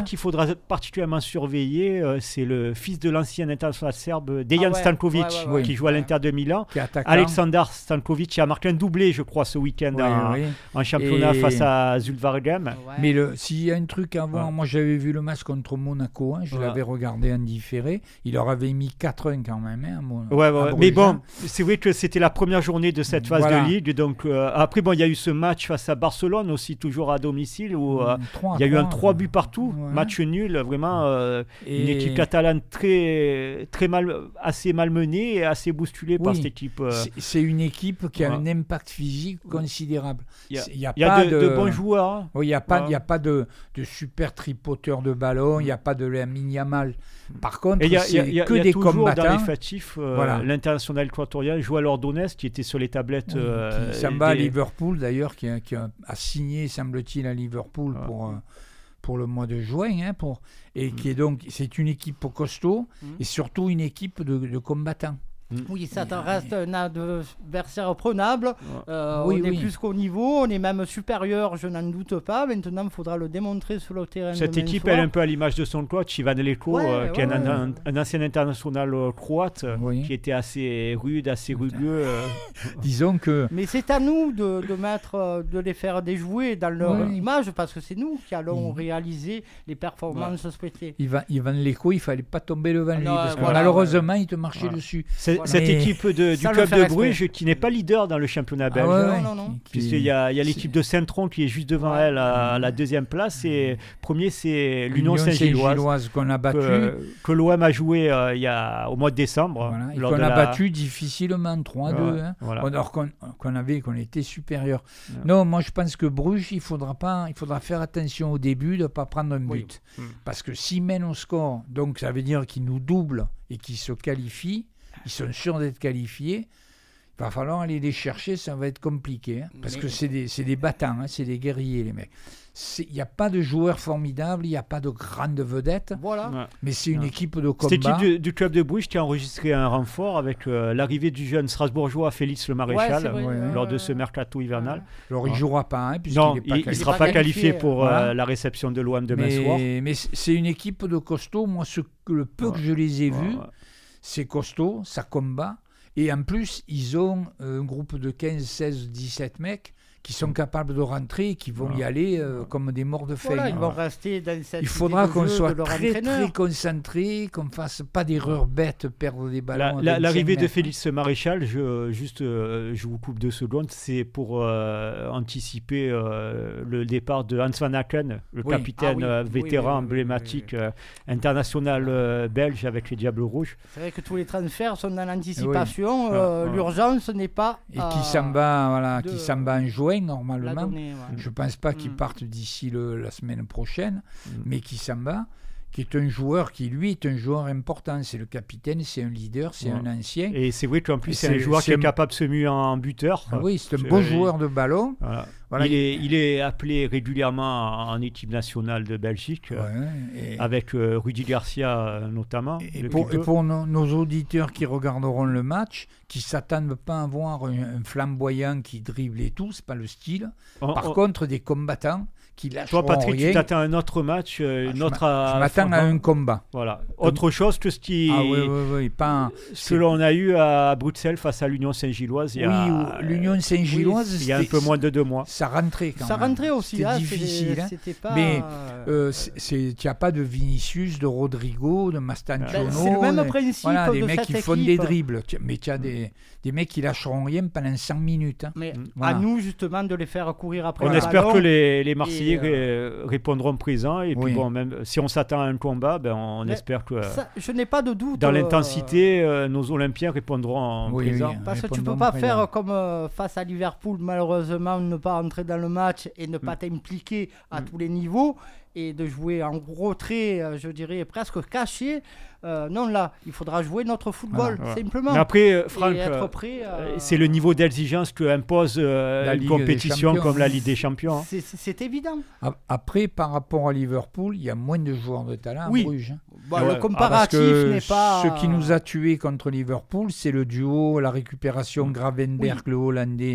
faudra particulièrement surveiller, euh, c'est le fils de l'ancien international serbe, Dejan ah ouais, Stankovic, ouais, ouais, ouais, qui joue à l'Inter de Milan. Aleksandar Stankovic qui a marqué un doublé, je crois, ce week-end ouais, en, oui. en championnat et... face à Zulvargem. Ouais. Mais le, s'il y a un truc à voir, ouais. moi j'avais vu le match contre Monaco, hein, je ouais. l'avais regardé en différé, il leur avait mis quatre un quand même. Hein, à, ouais, ouais, mais bon, c'est vrai que c'était la première journée de cette phase voilà. de Ligue. Donc, euh, après, bon, il y a eu ce match face à Barcelone aussi, toujours à domicile, où euh, il y a eu un trois buts partout, ouais. match nul, vraiment euh, et... une équipe catalane très, très mal, assez malmenée et assez bousculée oui. par cette équipe. Euh... C'est, c'est une équipe qui a ouais. un impact physique considérable. Il y a, y a, y a pas de, de... de bons joueurs. Hein. Oui, il n'y a pas, ouais. a pas de, de super tripoteurs de ballon, il n'y a pas de Lamine Yamal. Par contre, y a, c'est y a, que y a des toujours combattants. Dans l'effectif, euh, voilà. l'international équatorien Joël Ordonez qui était sur les tablettes. Oui, euh, qui s'en bat à Liverpool d'ailleurs, qui a, qui a, a signé, semble-t-il, à Liverpool ouais. pour, euh, pour le mois de juin. Hein, pour, et mmh. qui est donc, c'est une équipe costaud mmh. et surtout une équipe de, de combattants. Oui, ça reste un adversaire prenable. Euh, oui, on est oui. plus qu'au niveau, on est même supérieur, je n'en doute pas. Maintenant, il faudra le démontrer sur le terrain. Cette équipe, soir. Elle est un peu à l'image de son coach, Ivan Leko, ouais, euh, qui ouais, est un, un, un ancien international euh, croate, oui. qui était assez rude, assez rugueux. Euh. Disons que. Mais c'est à nous de, de, mettre, de les faire déjouer dans leur oui. image, parce que c'est nous qui allons mmh. réaliser les performances ouais. souhaitées. Ivan, Ivan Leko, il ne fallait pas tomber devant lui, parce que voilà, malheureusement, ouais. il te marchait voilà. dessus. C'est, Voilà. Cette mais équipe de, du club de Bruges qui n'est pas leader dans le championnat belge. Ah ouais, non, non, non. Puisqu'il y a, il y a l'équipe de Saint-Tron qui est juste devant ouais. elle à, à la deuxième place. Et premier, c'est l'Union Saint-Gilloise qu'on a battu. Que, que l'O M a joué euh, il y a, au mois de décembre. Voilà. Et qu'on a la... battu difficilement trois à deux. Ouais, hein. voilà. Alors qu'on, qu'on, avait, qu'on était supérieur. Ouais. Non, moi je pense que Bruges, il faudra, pas, il faudra faire attention au début de ne pas prendre un but. Oui. Parce que s'ils mènent au score, donc ça veut dire qu'ils nous doublent et qu'ils se qualifient. Ils sont sûrs d'être qualifiés. Il va falloir aller les chercher, ça va être compliqué. Hein, parce mais... que c'est des, c'est des battants, hein, c'est des guerriers, les mecs. Il n'y a pas de joueurs formidables, il n'y a pas de grandes vedettes. Voilà. Ouais. Mais c'est une ouais. équipe de combat. Cette équipe du, du club de Bruges qui a enregistré un renfort avec euh, l'arrivée du jeune Strasbourgeois Félix Le Maréchal ouais, ouais, lors ouais, de ce mercato hivernal. Ouais. Alors il ne jouera pas, hein, puisqu'il il ne sera pas qualifié, qualifié pour voilà. euh, la réception de l'O M demain mais, soir. Mais c'est une équipe de costauds. Moi, ce que, le peu ouais. que je les ai ouais, vus, ouais. c'est costaud, ça combat. Et en plus, ils ont un groupe de quinze, seize, dix-sept mecs qui sont capables de rentrer et qui vont ouais. y aller euh, comme des morts de faim. Voilà, ils vont rester dans cette Il faudra qu'on soit très, très concentré, qu'on ne fasse pas d'erreurs bêtes, perdre des ballons. La, la, l'arrivée de Félix Maréchal, je, juste, euh, je vous coupe deux secondes, c'est pour euh, anticiper euh, le départ de Hans Van Aken, le oui. capitaine ah, oui. vétéran oui, oui, emblématique oui, oui, oui. Euh, international euh, belge avec les Diables Rouges. C'est vrai que tous les transferts sont dans l'anticipation. Oui. Euh, ah, l'urgence n'est pas... Et euh, qui s'en va, voilà, de... qui s'en va en juin, normalement. Donner, ouais. Je ne pense pas mm. qu'il parte d'ici le, la semaine prochaine, mm. mais qui s'en va, qui est un joueur qui, lui, est un joueur important. C'est le capitaine, c'est un leader, c'est ouais. un ancien. Et c'est vrai qu'en plus, c'est, c'est un joueur c'est qui est capable de se muer en buteur. Ah oui, c'est un c'est beau vrai. joueur de ballon. Voilà. Voilà, il, est, il est appelé régulièrement en équipe nationale de Belgique, ouais, euh, avec euh, Rudy Garcia euh, notamment. Et pour, et pour nos, nos auditeurs qui regarderont le match, qui ne s'attendent pas à voir un, un flamboyant qui dribble et tout, ce n'est pas le style. On, Par on... contre, des combattants qui lâcheront Toi, Patrick, rien. tu t'attends à un autre match, euh, ah, une autre. Je m'attends à un combat. Voilà. Autre chose que ce qui. Ah oui, oui, oui. Pas un... Ce que l'on a eu à Bruxelles face à l'Union Saint-Gilloise. Il y a... Oui, l'Union Saint-Gilloise. Oui, il y a un peu moins de deux mois. Ça rentrait quand ça même. Ça rentrait aussi. C'était hein, difficile. Hein. C'était pas... Mais euh, il n'y a pas de Vinicius, de Rodrigo, de Mastantuono. Ben, c'est le même principe. Voilà, de des mecs cette qui font équipe. des dribbles. Mais tu as des, des mecs qui lâcheront rien pendant cent minutes. Hein. Mais voilà. À nous, justement, de les faire courir après. On le espère ballon que les, les Marseillais et, euh... répondront présent. Et puis, oui. bon, même si on s'attend à un combat, ben, on mais espère que. Ça, je n'ai pas de doute. Dans l'intensité, euh, nos Olympiens répondront en oui, présent. Oui, Parce que tu ne peux pas présent. faire comme euh, face à Liverpool, malheureusement, ne pas entrer dans le match et ne pas mm. t'impliquer à mm. tous les niveaux et de jouer en gros trait, euh, je dirais presque caché. Euh, non, là, il faudra jouer notre football, voilà, simplement. Mais après, euh, Franck, être prêt, euh... c'est le niveau d'exigence que impose euh, une compétition comme la Ligue des Champions. C'est, c'est, c'est évident. Après, par rapport à Liverpool, il y a moins de joueurs de talent oui. à Bruges. Bah, ouais. Le comparatif ah, n'est pas... Ce qui nous a tués contre Liverpool, c'est le duo, la récupération Gravenberch, oui. le Hollandais,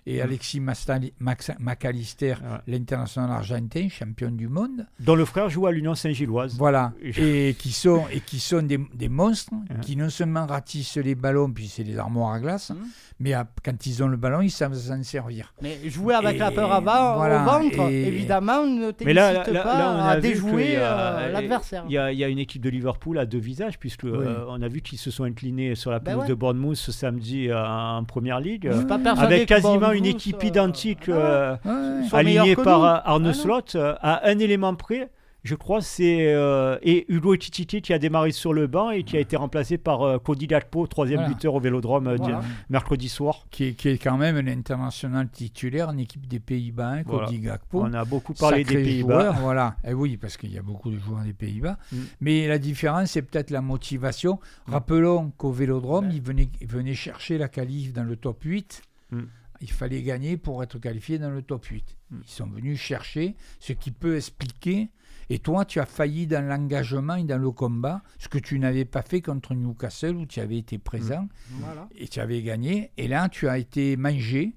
et Alexis Mastali, Max, McAllister, ouais. l'international argentin, champion du monde. Dont le frère joue à l'Union Saint-Gilloise. Voilà, et qui sont, et qui sont des, des monstres, ouais. qui non seulement ratissent les ballons, puis c'est des armoires à glace, mmh. mais à, quand ils ont le ballon, ils savent s'en servir. Mais jouer avec et, la peur avant, voilà, au ventre, et, évidemment, ne t'excite là, là, là, pas là, à déjouer a, l'adversaire. Il y, a, il y a une équipe de Liverpool à deux visages, puisqu'on oui. euh, a vu qu'ils se sont inclinés sur la pelouse ben ouais. de Bournemouth ce samedi euh, en Première Ligue, euh, avec quasiment une équipe euh, identique euh, euh, ouais. alignée par Arne Slot, euh, à un élément près. Je crois c'est euh, et Hugo Ekitike qui a démarré sur le banc et qui a été remplacé par euh, Cody Gakpo, troisième voilà. buteur au Vélodrome euh, voilà. mercredi soir. Qui est, qui est quand même un international titulaire en équipe des Pays-Bas, hein, voilà. Cody Gakpo. On a beaucoup parlé Sacré des Pays-Bas. Joueur, voilà. Et oui, parce qu'il y a beaucoup de joueurs des Pays-Bas. Mm. Mais la différence, c'est peut-être la motivation. Mm. Rappelons qu'au Vélodrome, mm. ils venaient, ils venaient chercher la qualif dans le top huit. Mm. Il fallait gagner pour être qualifié dans le top huit. Mm. Ils sont venus chercher, ce qui peut expliquer. Et toi, tu as failli dans l'engagement et dans le combat, ce que tu n'avais pas fait contre Newcastle, où tu avais été présent, mmh. voilà. et tu avais gagné. Et là, tu as été mangé.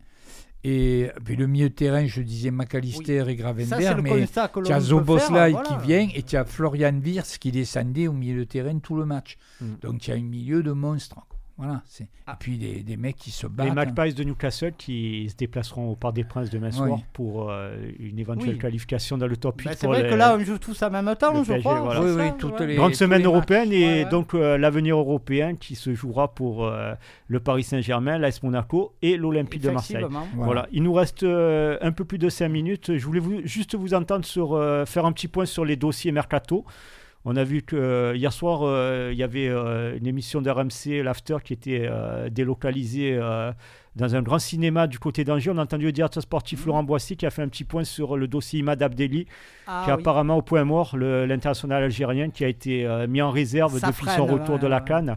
Et puis le milieu de terrain, je disais McAllister oui. et Gravenberch, mais tu as Zoboslai voilà. qui vient, et tu as Florian Wirtz qui descendait au milieu de terrain tout le match. Mmh. Donc tu as un milieu de monstres. Voilà, c'est... Ah. Et puis des, des mecs qui se battent. Les Magpies de Newcastle qui se déplaceront au Parc des Princes demain soir oui. pour euh, une éventuelle oui. qualification dans le top huit. Bah, c'est vrai les... que là, on joue tous en même temps, je P S G, crois. Voilà. Oui, oui, toutes ouais. les grande semaine européenne et ouais, ouais. donc euh, l'avenir européen qui se jouera pour euh, le Paris Saint-Germain, l'A S Monaco et l'Olympique de Marseille. Voilà. voilà. Il nous reste euh, un peu plus de cinq minutes. Je voulais vous, juste vous entendre sur, euh, faire un petit point sur les dossiers Mercato. On a vu que euh, hier soir, euh, il y avait euh, une émission d'R M C, l'After, qui était euh, délocalisée euh, dans un grand cinéma du côté d'Angers. On a entendu le directeur sportif mmh. Laurent Boissy qui a fait un petit point sur le dossier Imad Abdelli, ah, qui est oui. apparemment au point mort, le, l'international algérien qui a été euh, mis en réserve Ça depuis freine, son retour ouais, de la CAN. Ouais, ouais.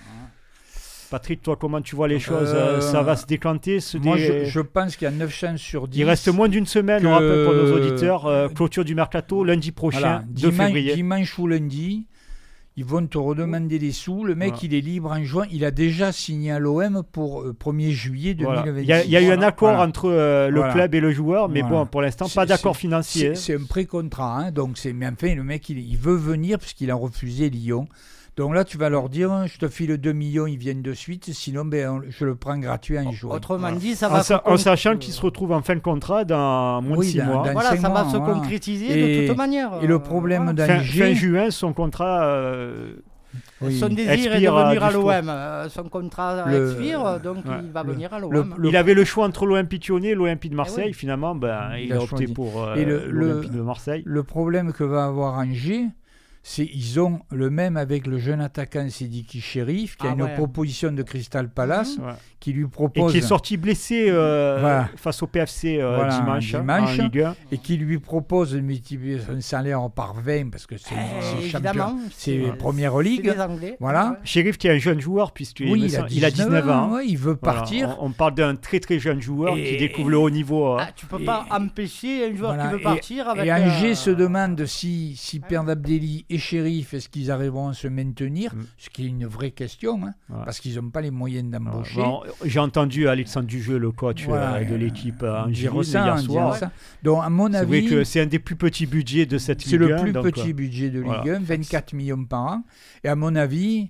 Patrick, toi, comment tu vois les choses euh, Ça va se décanter se Moi, dé... je, je pense qu'il y a neuf chances sur dix. Il reste moins d'une semaine, que... on rappelle pour nos auditeurs. Euh, clôture du mercato, lundi prochain, voilà. deux dimanche, février. Dimanche ou lundi, ils vont te redemander des sous. Le mec, voilà. il est libre en juin. Il a déjà signé à l'O M pour euh, premier juillet deux mille vingt-six. Voilà. Il y a, il y a voilà. eu un accord voilà. entre euh, le voilà. club et le joueur, mais voilà. bon, pour l'instant, c'est, pas d'accord c'est, financier. C'est, c'est un pré-contrat. Hein, donc c'est, mais enfin, le mec, il, il veut venir parce qu'il a refusé Lyon. Donc là, tu vas leur dire, je te file deux millions, ils viennent de suite, sinon ben, je le prends gratuit en juin. Autrement voilà. dit, ça en va... Sa- en sachant qu'ils se retrouvent en fin de contrat dans moins oui, de six dans, mois. Dans voilà, ça mois, va se voilà. concrétiser et, de toute manière. Et le problème voilà. d'Angers... Fin, fin juin, son contrat... Euh, oui. Son désir est de venir à l'O M. Euh, son contrat le... expire, donc ouais. il va le, venir à l'O M. Le, le... Il avait le choix entre l'Olympique Lyonnais et l'Olympique de Marseille. Oui. Finalement, ben, il, il a, a opté pour euh, le, l'Olympique de Marseille. Le problème que va avoir Angers... C'est, ils ont le même avec le jeune attaquant Sidiki Cherif qui ah a une ouais. proposition de Crystal Palace mmh. ouais. qui lui propose... Et qui est sorti blessé euh, voilà. face au P F C euh, voilà, dimanche, dimanche en Ligue un. Et qui lui propose de multiplier son salaire par vingt parce que c'est, eh, c'est champion, c'est, c'est Première Ligue. C'est des Anglais. Voilà. Ouais. Cherif qui est un jeune joueur puisqu'il oui, il, a il a dix-neuf ans. ans ouais, il veut voilà. partir. On, on parle d'un très très jeune joueur et, qui découvre le haut niveau. Ah, tu ne peux et, pas empêcher un joueur voilà. qui veut partir. Et, avec et Angers euh... se demande si, si Père Abdelli et Cherif, est-ce qu'ils arriveront à se maintenir, mm. ce qui est une vraie question, hein, ouais. parce qu'ils n'ont pas les moyens d'embaucher. Bon, j'ai entendu Alexandre Dujeu, le coach voilà, euh, de l'équipe euh, en Gironde hier soir. Ça. Donc, à mon avis, c'est vrai que c'est un des plus petits budgets de cette c'est Ligue un. C'est le plus donc, petit budget de Ligue voilà. un, vingt-quatre millions par an. Et à mon avis,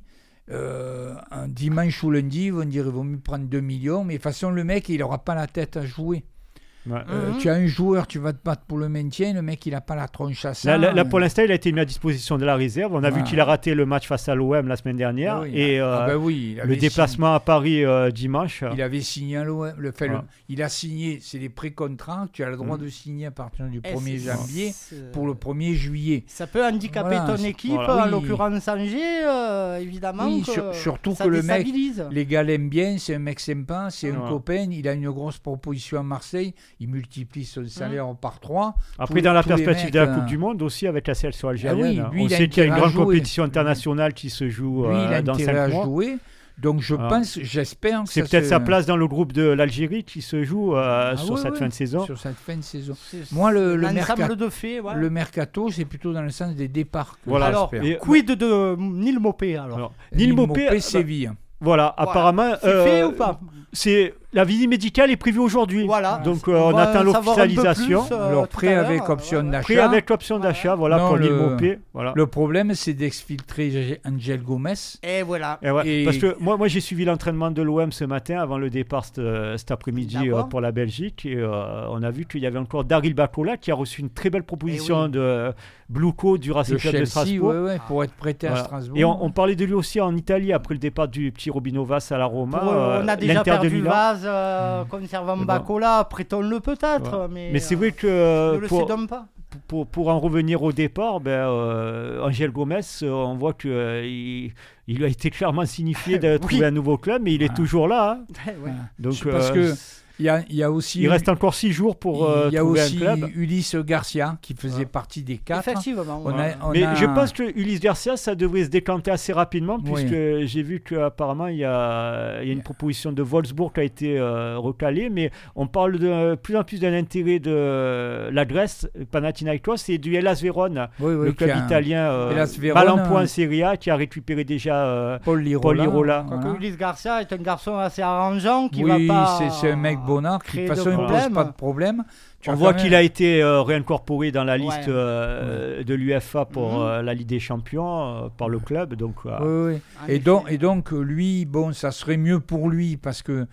euh, un dimanche ou lundi, ils vont dire qu'il vaut mieux prendre deux millions, mais de toute façon, le mec, il n'aura pas la tête à jouer. Ouais. Euh, mmh. Tu as un joueur, tu vas te battre pour le maintien, le mec il n'a pas la tronche à ça. Là, là, là pour l'instant, il a été mis à disposition de la réserve. On a voilà. vu qu'il a raté le match face à l'O M la semaine dernière. Ah oui, et euh, ah ben oui, le déplacement signé. à Paris euh, dimanche. Il avait signé à l'O M. Le fait, voilà. le, il a signé, c'est les pré-contrats. Tu as le droit mmh. de signer à partir du premier janvier c'est... pour le premier juillet. Ça peut handicaper voilà, ton équipe, voilà. en oui. l'occurrence Angers, euh, évidemment. Oui, que sur, surtout que le mec, les gars l'aiment bien, c'est un mec sympa, c'est un voilà. copain. Il a une grosse proposition à Marseille. Il multiplie son salaire mmh. par trois. Après, tous, dans la perspective mecs, de la Coupe euh... du Monde, aussi avec la sélection algérienne, ah oui, lui, on sait qu'il y a une grande compétition internationale qui se joue lui, euh, dans cinq mois. Jouer. Donc je ah. pense, j'espère que c'est ça peut-être se... sa place dans le groupe de l'Algérie qui se joue euh, ah, sur oui, cette oui. fin de saison. Sur cette fin de saison. C'est, Moi, le, le, merca... de fait, ouais. le mercato, c'est plutôt dans le sens des départs. Voilà. Alors, et, quid de, de Nil Mopé alors, alors Nil Mopé, Séville. Voilà, voilà, apparemment. C'est euh, fait ou pas? C'est la visite médicale est prévue aujourd'hui. Voilà. Donc euh, on, on attend l'officialisation. Euh, Alors prêt avec option ouais, ouais. d'achat. Prêt avec l'option Voilà. d'achat, voilà, Non, pour le- l'île Maupé. Voilà. Le problème, c'est d'exfiltrer Angel Gomez. Et voilà. Et ouais, Et- Parce que moi, moi j'ai suivi l'entraînement de l'O M ce matin avant le départ cet, cet après-midi euh, D'accord. pour la Belgique. Et euh, on a vu qu'il y avait encore Daryl Bacola qui a reçu une très belle proposition Eh oui. de Bluco du De Racing Club de Chelsea, Strasbourg. ouais, ouais, pour être prêté à Voilà. Strasbourg. Et on, on parlait de lui aussi en Italie après le départ du petit Robino Vas à la Roma. Pour, euh, on a euh, déjà l'Inter de perdu Milan. Vaz, euh, conservant Mais bon. Bacola, prêtons-le peut-être. Ouais. Mais, Mais c'est euh, vrai que euh, ne le pour, cédons pas. pour, pour en revenir au départ, ben, euh, Angel Gomez, euh, on voit qu'il il, il lui a été clairement signifié de Oui. trouver un nouveau club, mais il est Voilà. toujours là. hein. Ouais. Voilà. Donc, C'est parce euh, que il y a, il y a aussi, il reste encore six jours pour euh, il y a trouver aussi un club. Ulysse Garcia qui faisait Ouais. partie des quatre. Effectivement. On ouais. a- on Mais a- je pense que Ulysse Garcia, ça devrait se décanter assez rapidement, Oui. puisque j'ai vu qu'apparemment, il y a, il y a une proposition de Wolfsburg qui a été euh, recalée, mais on parle de plus en plus d'un intérêt de la Grèce, Panathinaikos, et du Hellas Vérone, Oui, oui, le club qui a- italien euh, Hellas Vérone, mal en point euh, en Serie A, qui a récupéré déjà euh, Paul Lirola. Paul Lirola. Quoique voilà. Ulysse Garcia est un garçon assez arrangeant qui Oui, va pas. c'est, c'est un mec bonnard qui de créer toute de façon ne pose problème. pas de problème. Tu On as voit quand qu'il même- a été euh, réincorporé dans la liste Ouais. euh, de l'U F A pour Mhm. euh, la Ligue des Champions euh, par le club. Donc, euh, Oui, oui. En Et effet. donc, et donc, lui, bon, ça serait mieux pour lui parce que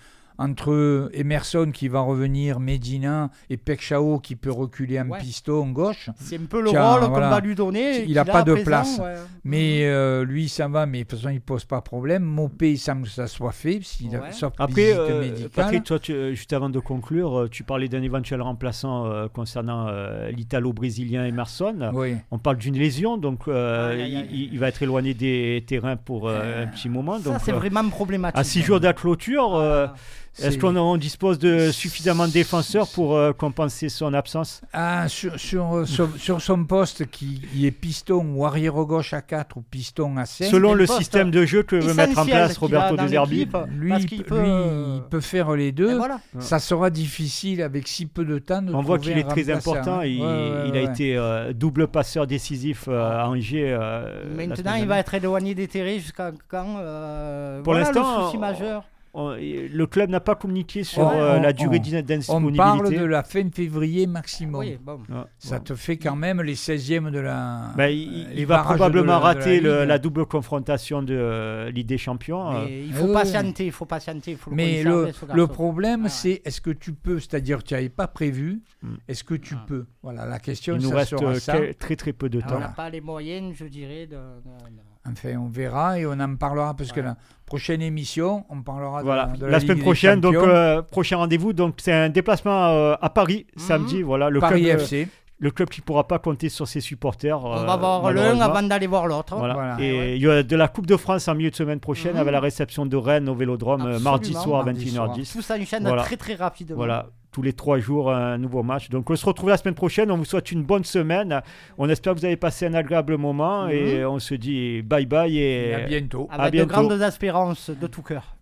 entre Emerson qui va revenir, Medina et Pekchao qui peut reculer un Ouais. piston gauche. C'est un peu le Tiens, rôle qu'on voilà. va lui donner. Il qu'il a pas à de présent, place. ouais. Mais euh, lui, ça va, mais de toute façon, il pose pas problème. Mopé, il semble que ça soit fait, s'il a, Ouais. sauf Après, visite euh, médicale. Patrick, toi, tu- euh, juste avant de conclure, euh, tu parlais d'un éventuel remplaçant euh, concernant euh, l'Italo-Brésilien Emerson. Oui. On parle d'une lésion, donc euh, Aïe, aïe, aïe. Il, il va être éloigné des terrains pour euh, un petit moment. Ça, Donc, c'est euh, vraiment problématique. à six jours de la clôture, euh, Ah. est-ce C'est- qu'on on dispose de suffisamment de défenseurs pour euh, compenser son absence? Ah, sur, sur, euh, sur, sur son poste, qui il est piston ou arrière gauche à quatre ou piston à cinq, Selon le le poste système de jeu que veut mettre en essentiel place qu'il Roberto a dans De Zerbi. l'équipe, lui, parce il qu'il peut, peut, lui, euh, il peut faire les Et deux. voilà. Ça sera difficile avec si peu de temps de On voit trouver qu'il est un très remplaçant, important. hein. Il, Ouais, ouais, il a ouais. été euh, double passeur décisif euh, à Angers. euh, la Maintenant, semaine il dernière. va être éloigné des terrains jusqu'à quand euh, Pour voilà l'instant, le souci on- majeur. On- le club n'a pas communiqué sur Ouais, euh, on- la durée on- d'in- On d'indisponibilité. parle de la fin de février maximum. Oui, bon. Ouais. Ça te fait quand même les seizièmes de la. Ben, il, les il va barrages probablement de la- de rater la le- Ligue. la double confrontation de euh, Ligue des Champions. euh. Mais il Ah faut oui, patienter, il faut patienter, il faut le Mais conserver, le, ce le garçon. problème, Ah ouais. c'est est-ce que tu peux, c'est-à-dire tu n'avais pas prévu, Mm. est-ce que tu Ah. peux Voilà, la question, Il nous ça reste sera euh, ça. quel- très très peu de Ah, temps. On n'a pas les moyens, je dirais, de... de- de- Enfin, on verra et on en parlera parce que Voilà. la prochaine émission, on parlera de- Voilà, de, la, la, semaine Ligue des prochaine, donc Champions, euh, prochain rendez-vous. Donc c'est un déplacement euh, à Paris Mhm. samedi. Voilà, le Paris club, euh, F C. le club qui pourra pas compter sur ses supporters. On euh, va voir l'un malheureusement. avant d'aller voir l'autre. Voilà. Voilà. Et Ouais. il y a de la Coupe de France en milieu de semaine prochaine Mhm. avec la réception de Rennes au Vélodrome euh, mardi Absolument, soir à mardi vingt et une heures dix. Tout s'enchaîne Voilà. très très rapidement. Voilà, tous les trois jours, un nouveau match. Donc, on se retrouve la semaine prochaine. On vous souhaite une bonne semaine. On espère que vous avez passé un agréable moment Mhm. et on se dit bye bye Et et à bientôt. À Avec de bientôt. grandes espérances de tout cœur.